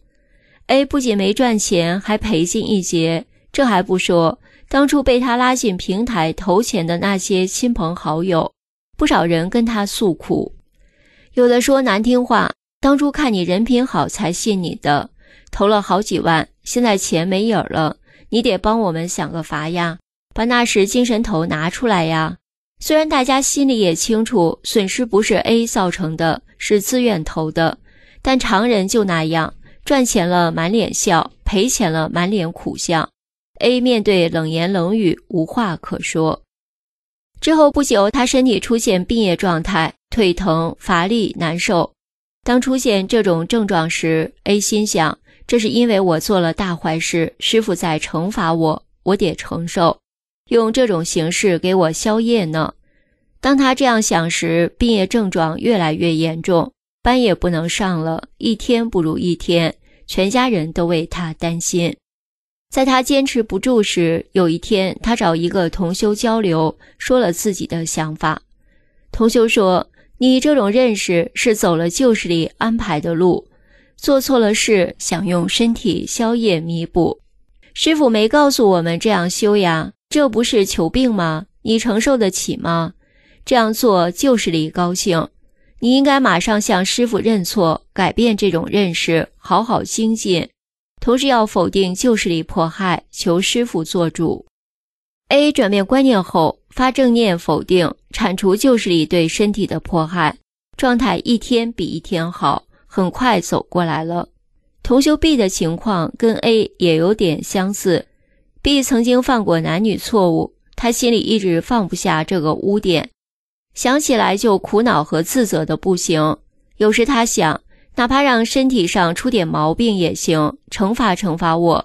A 不仅没赚钱，还赔进一截。这还不说，当初被他拉进平台投钱的那些亲朋好友，不少人跟他诉苦，有的说难听话，当初看你人品好才信你的，投了好几万，现在钱没影了，你得帮我们想个法呀，把那时精神头拿出来呀。虽然大家心里也清楚损失不是 A 造成的，是自愿投的，但常人就那样，赚钱了满脸笑，赔钱了满脸苦相。 A 面对冷言冷语，无话可说。之后不久，他身体出现病液状态，腿疼、乏力、难受。当出现这种症状时， A 心想，这是因为我做了大坏事，师父在惩罚我，我得承受，用这种形式给我消业呢。当他这样想时，病液症状越来越严重，班也不能上了，一天不如一天，全家人都为他担心。在他坚持不住时，有一天他找一个同修交流，说了自己的想法。同修说，你这种认识是走了旧势力安排的路，做错了事，想用身体消业弥补。师父没告诉我们这样修呀，这不是求病吗？你承受得起吗？这样做旧势力高兴，你应该马上向师父认错，改变这种认识，好好精进，同时要否定旧势力迫害，求师父做主。 A 转变观念后，发正念否定，铲除旧势力对身体的迫害，状态一天比一天好，很快走过来了。同修 B 的情况跟 A 也有点相似， B 曾经犯过男女错误，他心里一直放不下这个污点，想起来就苦恼和自责的不行。有时他想，哪怕让身体上出点毛病也行，惩罚惩罚我，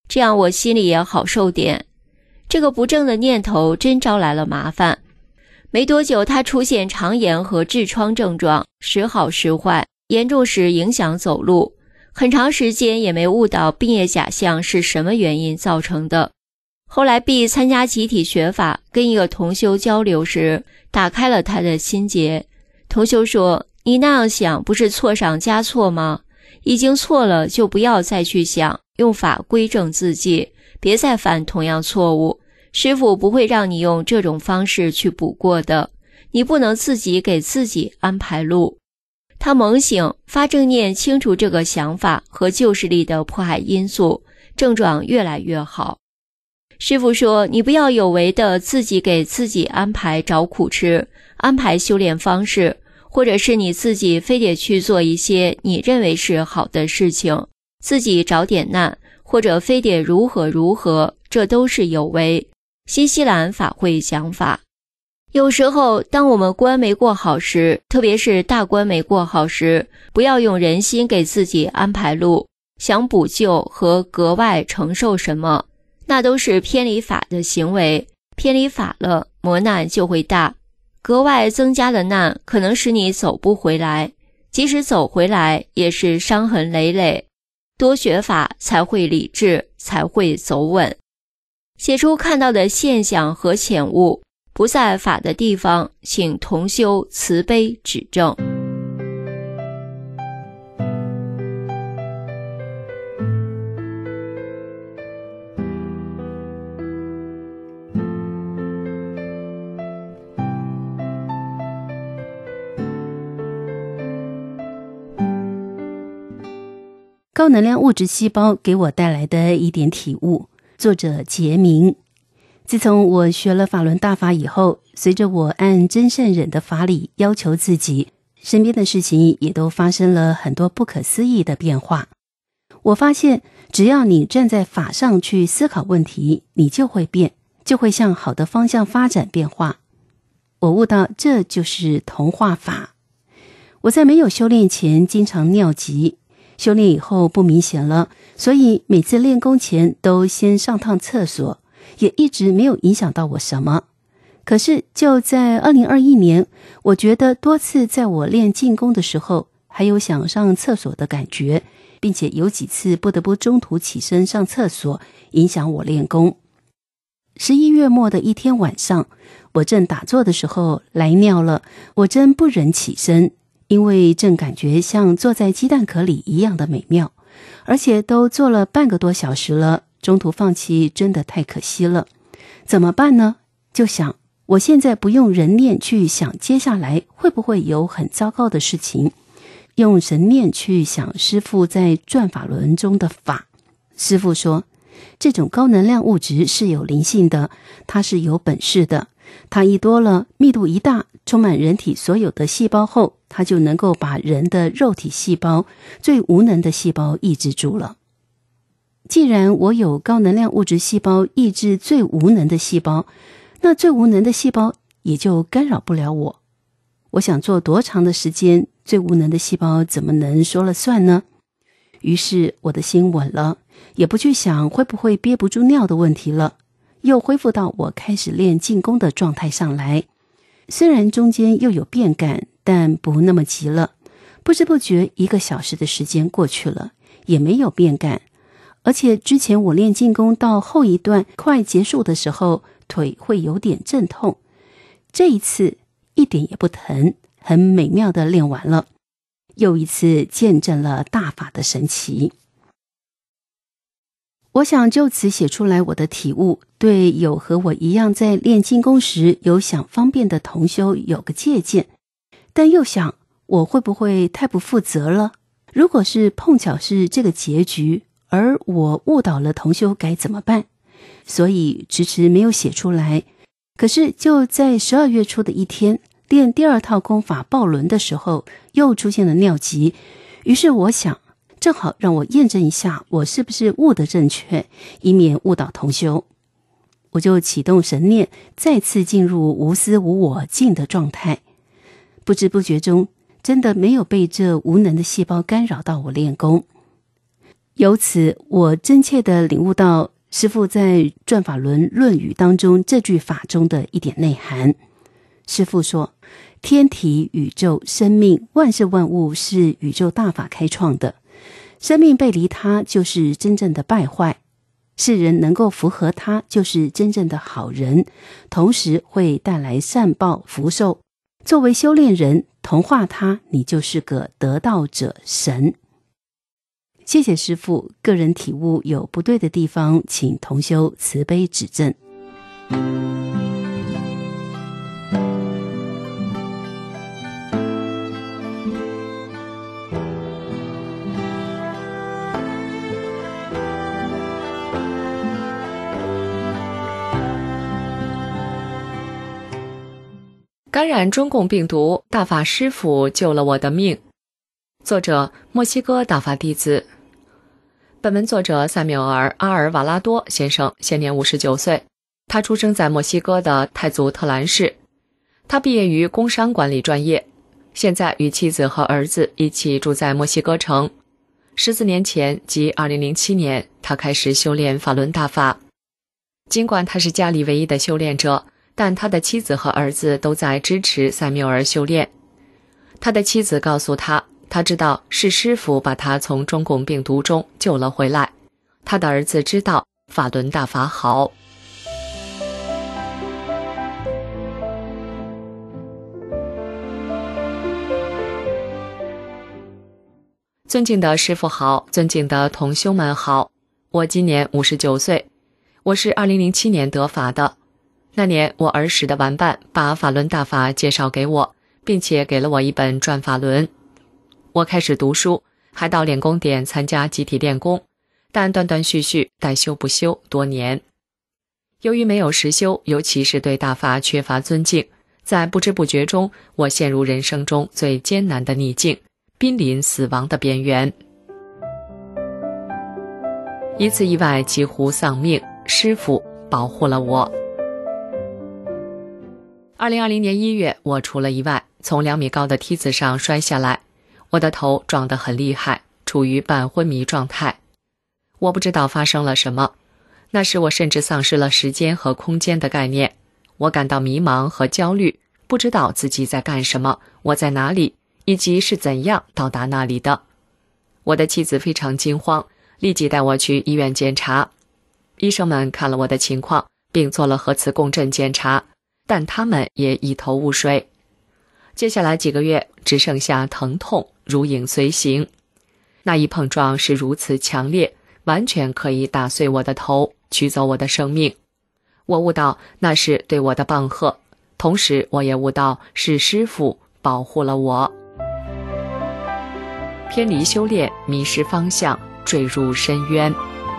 这样我心里也好受点。这个不正的念头真招来了麻烦。没多久，他出现肠炎和痔疮症状，时好时坏，严重时影响走路。很长时间也没悟到病业假象是什么原因造成的。后来 B 参加集体学法，跟一个同修交流时，打开了他的心结。同修说，你那样想不是错上加错吗？已经错了就不要再去想，用法归正自己，别再犯同样错误。师父不会让你用这种方式去补过的，你不能自己给自己安排路。他猛醒，发正念，清楚这个想法和旧势力的迫害因素，症状越来越好。师父说，你不要有为的自己给自己安排找苦吃，安排修炼方式，或者是你自己非得去做一些你认为是好的事情，自己找点难，或者非得如何如何，这都是有为。新西兰法会讲法，有时候当我们关没过好时，特别是大关没过好时，不要用人心给自己安排路，想补救和格外承受什么，那都是偏离法的行为。偏离法了，磨难就会大，格外增加的难可能使你走不回来，即使走回来也是伤痕累累。多学法才会理智，才会走稳。写出看到的现象和浅悟，不在法的地方，请同修慈悲指正。 高能量物质细胞给我带来的一点体悟。作者杰明。自从我学了法轮大法以后，随着我按真善忍的法理要求自己，身边的事情也都发生了很多不可思议的变化。我发现只要你站在法上去思考问题，你就会变，就会向好的方向发展变化。我悟到这就是同化法。我在没有修炼前经常尿急，修炼以后不明显了，所以每次练功前都先上趟厕所，也一直没有影响到我什么。可是就在二零二一年，我觉得多次在我练静功的时候，还有想上厕所的感觉，并且有几次不得不中途起身上厕所，影响我练功。十一月末的一天晚上，我正打坐的时候来尿了，我真不忍起身，因为正感觉像坐在鸡蛋壳里一样的美妙，而且都坐了半个多小时了，中途放弃真的太可惜了。怎么办呢？就想我现在不用人念去想接下来会不会有很糟糕的事情，用神念去想师父在转法轮中的法。师父说，这种高能量物质是有灵性的，它是有本事的，它一多了，密度一大，充满人体所有的细胞后，它就能够把人的肉体细胞最无能的细胞抑制住了。既然我有高能量物质细胞抑制最无能的细胞，那最无能的细胞也就干扰不了我。我想做多长的时间，最无能的细胞怎么能说了算呢？于是我的心稳了，也不去想会不会憋不住尿的问题了，又恢复到我开始练静功的状态上来。虽然中间又有变感，但不那么急了。不知不觉一个小时的时间过去了，也没有变感。而且之前我练静功到后一段快结束的时候，腿会有点阵痛，这一次一点也不疼，很美妙的练完了，又一次见证了大法的神奇。我想就此写出来我的体悟，对有和我一样在练静功时有想方便的同修有个借鉴，但又想我会不会太不负责了？如果是碰巧是这个结局，而我误导了同修该怎么办？所以迟迟没有写出来。可是就在十二月初的一天，练第二套功法抱轮的时候，又出现了尿急。于是我想，正好让我验证一下我是不是悟得正确，以免误导同修。我就启动神念，再次进入无私无我静的状态。不知不觉中，真的没有被这无能的细胞干扰到我练功。 由此，我真切地领悟到师父在《转法轮论语》当中这句法中的一点内涵。师父说，天体、宇宙、生命、万事万物是宇宙大法开创的，生命背离它就是真正的败坏，世人能够符合它就是真正的好人，同时会带来善报福寿。作为修炼人，同化它，你就是个得道者神。谢谢师父，个人体悟有不对的地方，请同修慈悲指正。 感染中共病毒，大法师父救了我的命。作者：墨西哥大法弟子。本文作者塞缪尔·阿尔瓦拉多先生，现年五十九岁。他出生在墨西哥的泰祖特兰市。他毕业于工商管理专业，现在与妻子和儿子一起住在墨西哥城。十四年前，即二零零七年，他开始修炼法轮大法。尽管他是家里唯一的修炼者，但他的妻子和儿子都在支持塞缪尔修炼。他的妻子告诉他，他知道是师父把他从中共病毒中救了回来。他的儿子知道法轮大法好。尊敬的师父好，尊敬的同修们好，我今年五十九岁，我是二零零七年得法的。那年我儿时的玩伴把法轮大法介绍给我，并且给了我一本转法轮。我开始读书，还到练功点参加集体练功，但断断续续，待修不休多年。由于没有实修，尤其是对大法缺乏尊敬，在不知不觉中，我陷入人生中最艰难的逆境，濒临死亡的边缘。一次意外几乎丧命，师父保护了我。二零二零年一月，我出了意外，从两米高的梯子上摔下来，我的头撞得很厉害，处于半昏迷状态。我不知道发生了什么，那时我甚至丧失了时间和空间的概念，我感到迷茫和焦虑，不知道自己在干什么，我在哪里，以及是怎样到达那里的。我的妻子非常惊慌，立即带我去医院检查。医生们看了我的情况，并做了核磁共振检查，但他们也一头雾水。接下来几个月只剩下疼痛如影随形，那一碰撞是如此强烈，完全可以打碎我的头，取走我的生命。我悟到那是对我的棒喝，同时我也悟到是师父保护了我。偏离修炼，迷失方向，坠入深渊。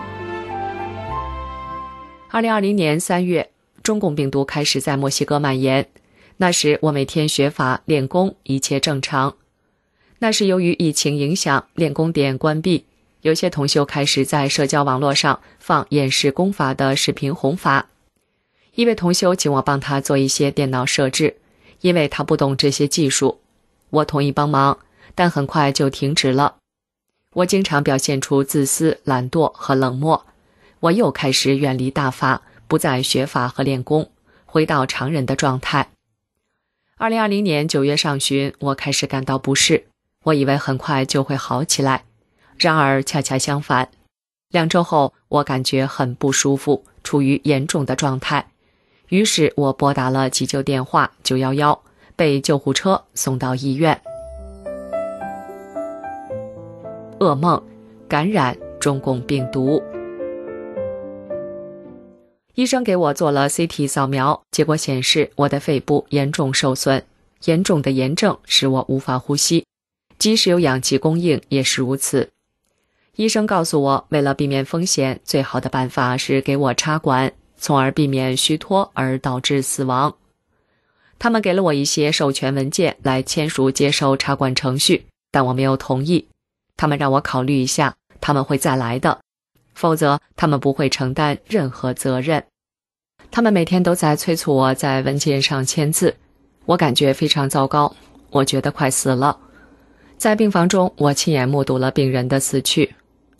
二零二零年三月，中共病毒开始在墨西哥蔓延。那时我每天学法练功，一切正常。那是由于疫情影响，练功点关闭，有些同修开始在社交网络上放演示功法的视频弘法。一位同修请我帮他做一些电脑设置，因为他不懂这些技术。我同意帮忙，但很快就停止了。我经常表现出自私、懒惰和冷漠。我又开始远离大法，不再学法和练功，回到常人的状态。二零二零年九月上旬，我开始感到不适，我以为很快就会好起来，然而恰恰相反。两周后，我感觉很不舒服，处于严重的状态。于是我拨打了急救电话九一一，被救护车送到医院。噩梦，感染中共病毒。医生给我做了 C T 扫描，结果显示我的肺部严重受损，严重的炎症使我无法呼吸，即使有氧气供应也是如此。医生告诉我，为了避免风险，最好的办法是给我插管，从而避免虚脱而导致死亡。他们给了我一些授权文件来签署接受插管程序，但我没有同意。他们让我考虑一下，他们会再来的，否则他们不会承担任何责任。他们每天都在催促我在文件上签字，我感觉非常糟糕，我觉得快死了。在病房中，我亲眼目睹了病人的死去。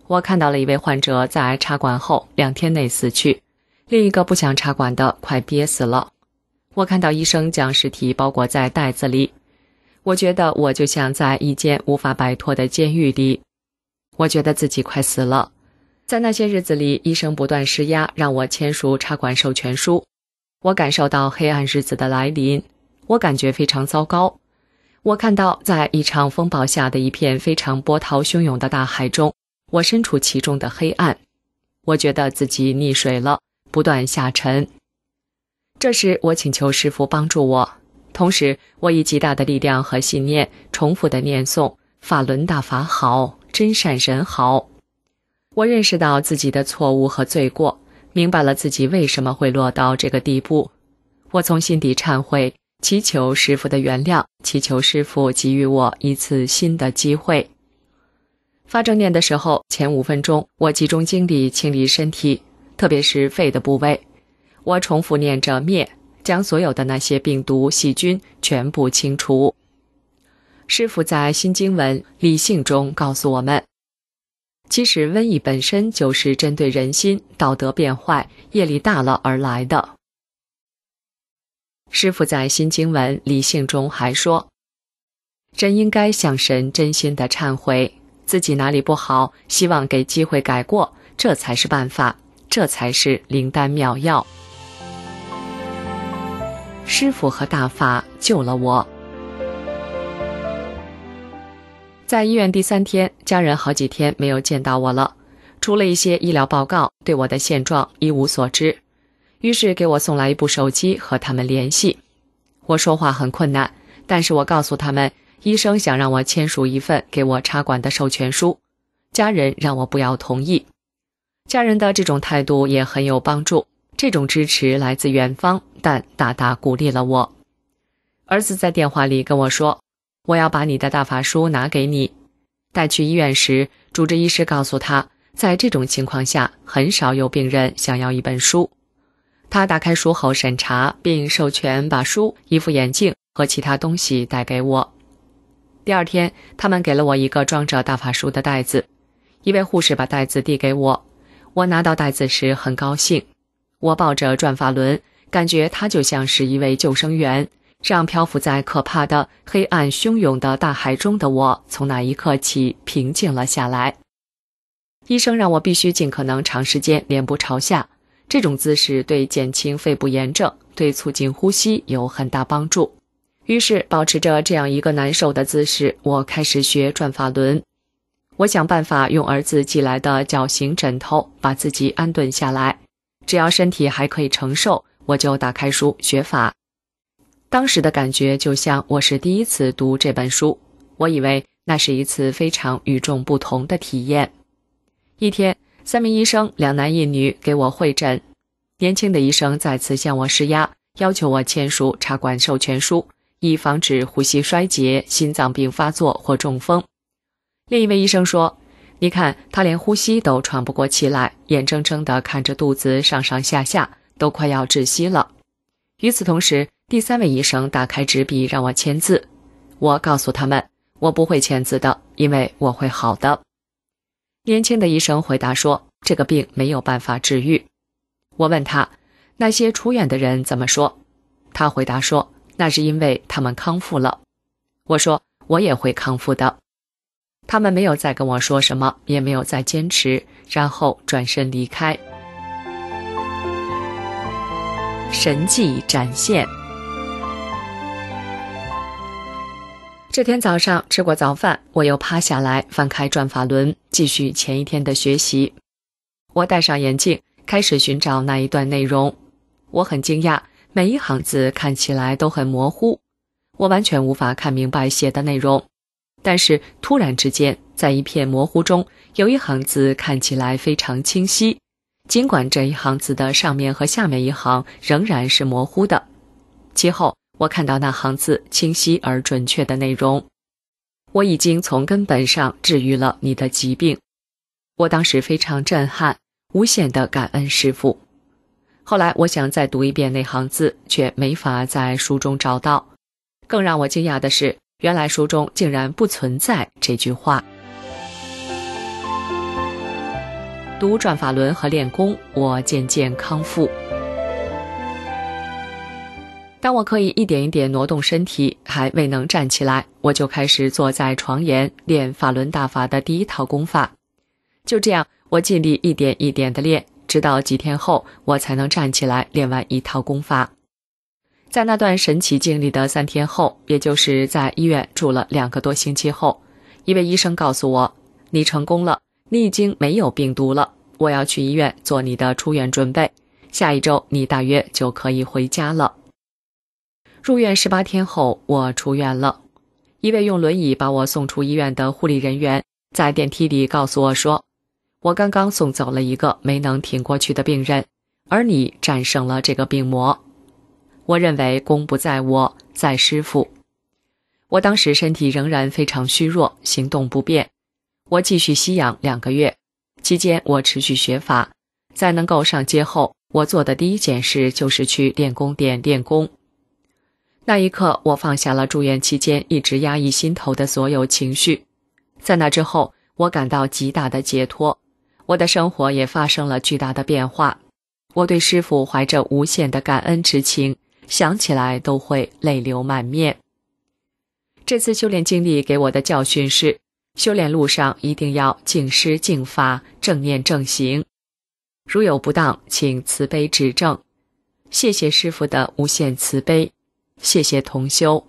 我看到了一位患者在插管后两天内死去，另一个不想插管的快憋死了。我看到医生将尸体包裹在袋子里，我觉得我就像在一间无法摆脱的监狱里。我觉得自己快死了。在那些日子里，医生不断施压，让我签署插管授权书。我感受到黑暗日子的来临，我感觉非常糟糕。我看到在一场风暴下的一片非常波涛汹涌的大海中，我身处其中的黑暗。我觉得自己溺水了，不断下沉。这时我请求师父帮助我，同时我以极大的力量和信念重复地念诵法轮大法好，真善人好。我认识到自己的错误和罪过，明白了自己为什么会落到这个地步。我从心底忏悔，祈求师父的原谅，祈求师父给予我一次新的机会。发正念的时候，前五分钟我集中精力清理身体，特别是肺的部位。我重复念着灭，将所有的那些病毒细菌全部清除。师父在新经文理性中告诉我们，其实瘟疫本身就是针对人心道德变坏、业力大了而来的。师父在新经文理性中还说，人应该向神真心的忏悔，自己哪里不好，希望给机会改过，这才是办法，这才是灵丹妙药。师父和大法救了我。在医院第三天，家人好几天没有见到我了，除了一些医疗报告，对我的现状一无所知。于是给我送来一部手机和他们联系。我说话很困难，但是我告诉他们，医生想让我签署一份给我插管的授权书，家人让我不要同意。家人的这种态度也很有帮助，这种支持来自远方，但大大鼓励了我。儿子在电话里跟我说，我要把你的大法书拿给你。带去医院时，主治医师告诉他，在这种情况下，很少有病人想要一本书。他打开书后审查，并授权把书、一副眼镜和其他东西带给我。第二天，他们给了我一个装着大法书的袋子，一位护士把袋子递给我。我拿到袋子时很高兴，我抱着转法轮，感觉它就像是一位救生员，让漂浮在可怕的黑暗汹涌的大海中的我从那一刻起平静了下来。医生让我必须尽可能长时间脸部朝下，这种姿势对减轻肺部炎症、对促进呼吸有很大帮助。于是保持着这样一个难受的姿势，我开始学转法轮。我想办法用儿子寄来的绞刑枕头把自己安顿下来，只要身体还可以承受，我就打开书学法。当时的感觉就像我是第一次读这本书，我以为那是一次非常与众不同的体验。一天，三名医生两男一女给我会诊，年轻的医生再次向我施压，要求我签署插管授权书，以防止呼吸衰竭、心脏病发作或中风。另一位医生说，你看他连呼吸都喘不过气来，眼睁睁地看着肚子上上下下，都快要窒息了。与此同时，第三位医生打开纸笔让我签字。我告诉他们，我不会签字的，因为我会好的。年轻的医生回答说，这个病没有办法治愈。我问他，那些出院的人怎么说？他回答说，那是因为他们康复了。我说，我也会康复的。他们没有再跟我说什么，也没有再坚持，然后转身离开。神迹展现。这天早上吃过早饭，我又趴下来翻开转法轮，继续前一天的学习。我戴上眼镜，开始寻找那一段内容。我很惊讶，每一行字看起来都很模糊，我完全无法看明白写的内容。但是突然之间，在一片模糊中，有一行字看起来非常清晰，尽管这一行字的上面和下面一行仍然是模糊的。其后我看到那行字清晰而准确的内容，我已经从根本上治愈了你的疾病。我当时非常震撼，无限的感恩师父。后来我想再读一遍那行字，却没法在书中找到。更让我惊讶的是，原来书中竟然不存在这句话。 读转法轮和练功，我渐渐康复。当我可以一点一点挪动身体，还未能站起来，我就开始坐在床沿练法轮大法的第一套功法。就这样，我尽力一点一点地练，直到几天后，我才能站起来练完一套功法。在那段神奇经历的三天后，也就是在医院住了两个多星期后，一位医生告诉我，你成功了，你已经没有病毒了，我要去医院做你的出院准备，下一周你大约就可以回家了。入院十八天后，我出院了。一位用轮椅把我送出医院的护理人员在电梯里告诉我说，我刚刚送走了一个没能挺过去的病人，而你战胜了这个病魔。我认为功不在我，在师父。我当时身体仍然非常虚弱，行动不便。我继续吸氧两个月，期间我持续学法。在能够上街后，我做的第一件事就是去练功点练功。那一刻，我放下了住院期间一直压抑心头的所有情绪。在那之后，我感到极大的解脱，我的生活也发生了巨大的变化。我对师父怀着无限的感恩之情，想起来都会泪流满面。这次修炼经历给我的教训是，修炼路上一定要敬师敬法，正念正行。如有不当，请慈悲指正。谢谢师父的无限慈悲，谢谢同修。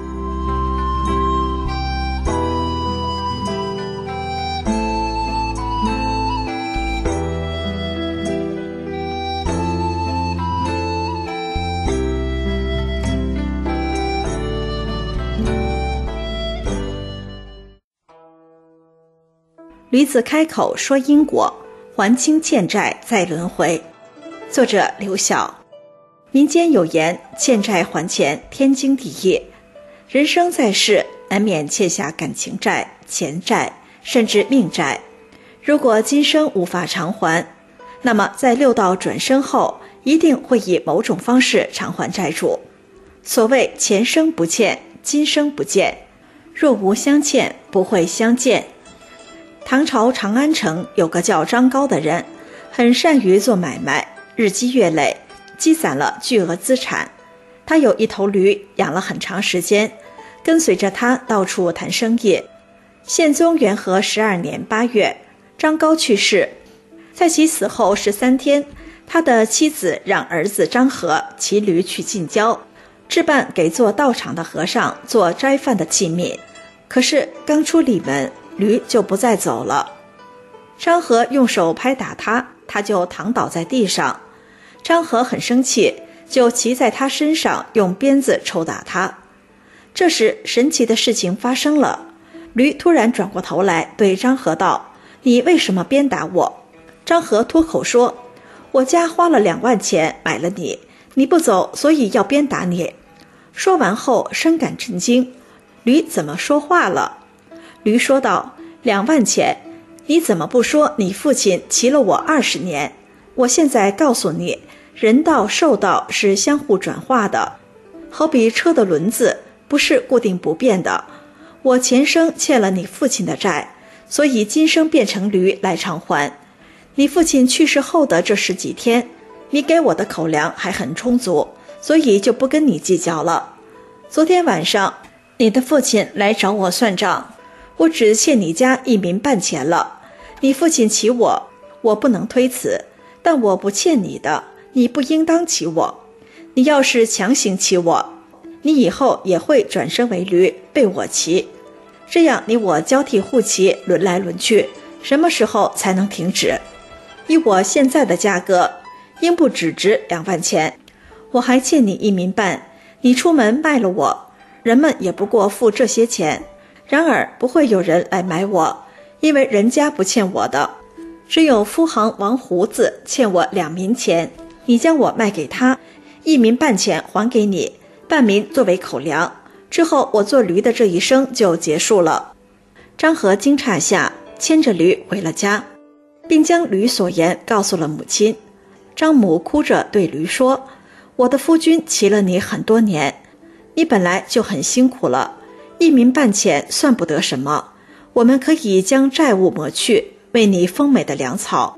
驴子开口说因果，还清欠债再轮回。作者刘晓。民间有言，欠债还钱天经地义。人生在世，难免欠下感情债、钱债，甚至命债。如果今生无法偿还，那么在六道转生后，一定会以某种方式偿还债主。所谓前生不欠，今生不见，若无相欠，不会相见。唐朝长安城有个叫张高的人，很善于做买卖，日积月累，积攒了巨额资产。他有一头驴，养了很长时间，跟随着他到处谈生意。宪宗元和十二年八月，张高去世。在其死后十三天，他的妻子让儿子张和骑驴去近郊，置办给做道场的和尚做斋饭的器皿。可是刚出里门，驴就不再走了。张和用手拍打他，他就躺倒在地上。张和很生气，就骑在他身上，用鞭子抽打他。这时神奇的事情发生了，驴突然转过头来对张和道，你为什么鞭打我？张和脱口说，我家花了两万钱买了你，你不走，所以要鞭打你。说完后深感震惊，驴怎么说话了？驴说道，两万钱，你怎么不说你父亲骑了我二十年？我现在告诉你，人道兽道是相互转化的，好比车的轮子不是固定不变的。我前生欠了你父亲的债，所以今生变成驴来偿还。你父亲去世后的这十几天，你给我的口粮还很充足，所以就不跟你计较了。昨天晚上你的父亲来找我算账，我只欠你家一民半钱了。你父亲骑我，我不能推辞，但我不欠你的，你不应当骑我。你要是强行骑我，你以后也会转生为驴被我骑，这样你我交替互骑，轮来轮去，什么时候才能停止？以我现在的价格，应不只值两万钱。我还欠你一民半，你出门卖了我，人们也不过付这些钱。然而不会有人来买我，因为人家不欠我的。只有夫行王胡子欠我两民钱，你将我卖给他，一民半钱还给你，半民作为口粮。之后我做驴的这一生就结束了。张和惊诧下，牵着驴回了家，并将驴所言告诉了母亲。张母哭着对驴说，我的夫君骑了你很多年，你本来就很辛苦了，一民半钱算不得什么，我们可以将债务抹去，为你丰美的粮草。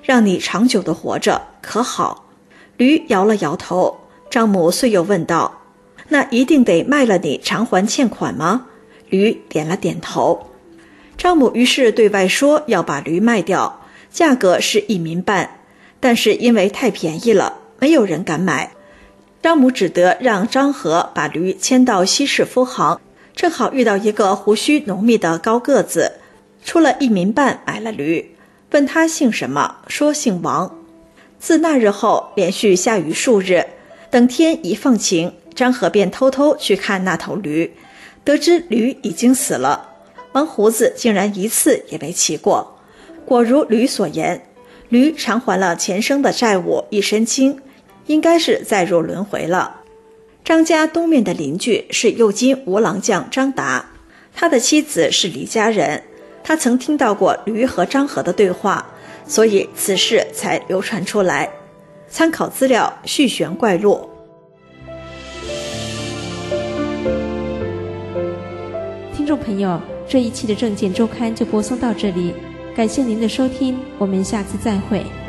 让你长久地活着，可好？”驴摇了摇头。张母遂又问道：“那一定得卖了你偿还欠款吗？”驴点了点头。张母于是对外说要把驴卖掉，价格是一民半，但是因为太便宜了，没有人敢买。张母只得让张和把驴牵到西市夫行，正好遇到一个胡须浓密的高个子，出了一民半买了驴，问他姓什么，说姓王。自那日后连续下雨数日，等天一放晴，张和便偷偷去看那头驴，得知驴已经死了，王胡子竟然一次也没骑过。果如驴所言，驴偿还了前生的债务一身轻，应该是再入轮回了。张家东面的邻居是右金吴郎将张达，他的妻子是李家人，他曾听到过驴和张和的对话，所以此事才流传出来。参考资料续玄怪录。 听众朋友，这一期的证件周刊就播送到这里，感谢您的收听，我们下次再会。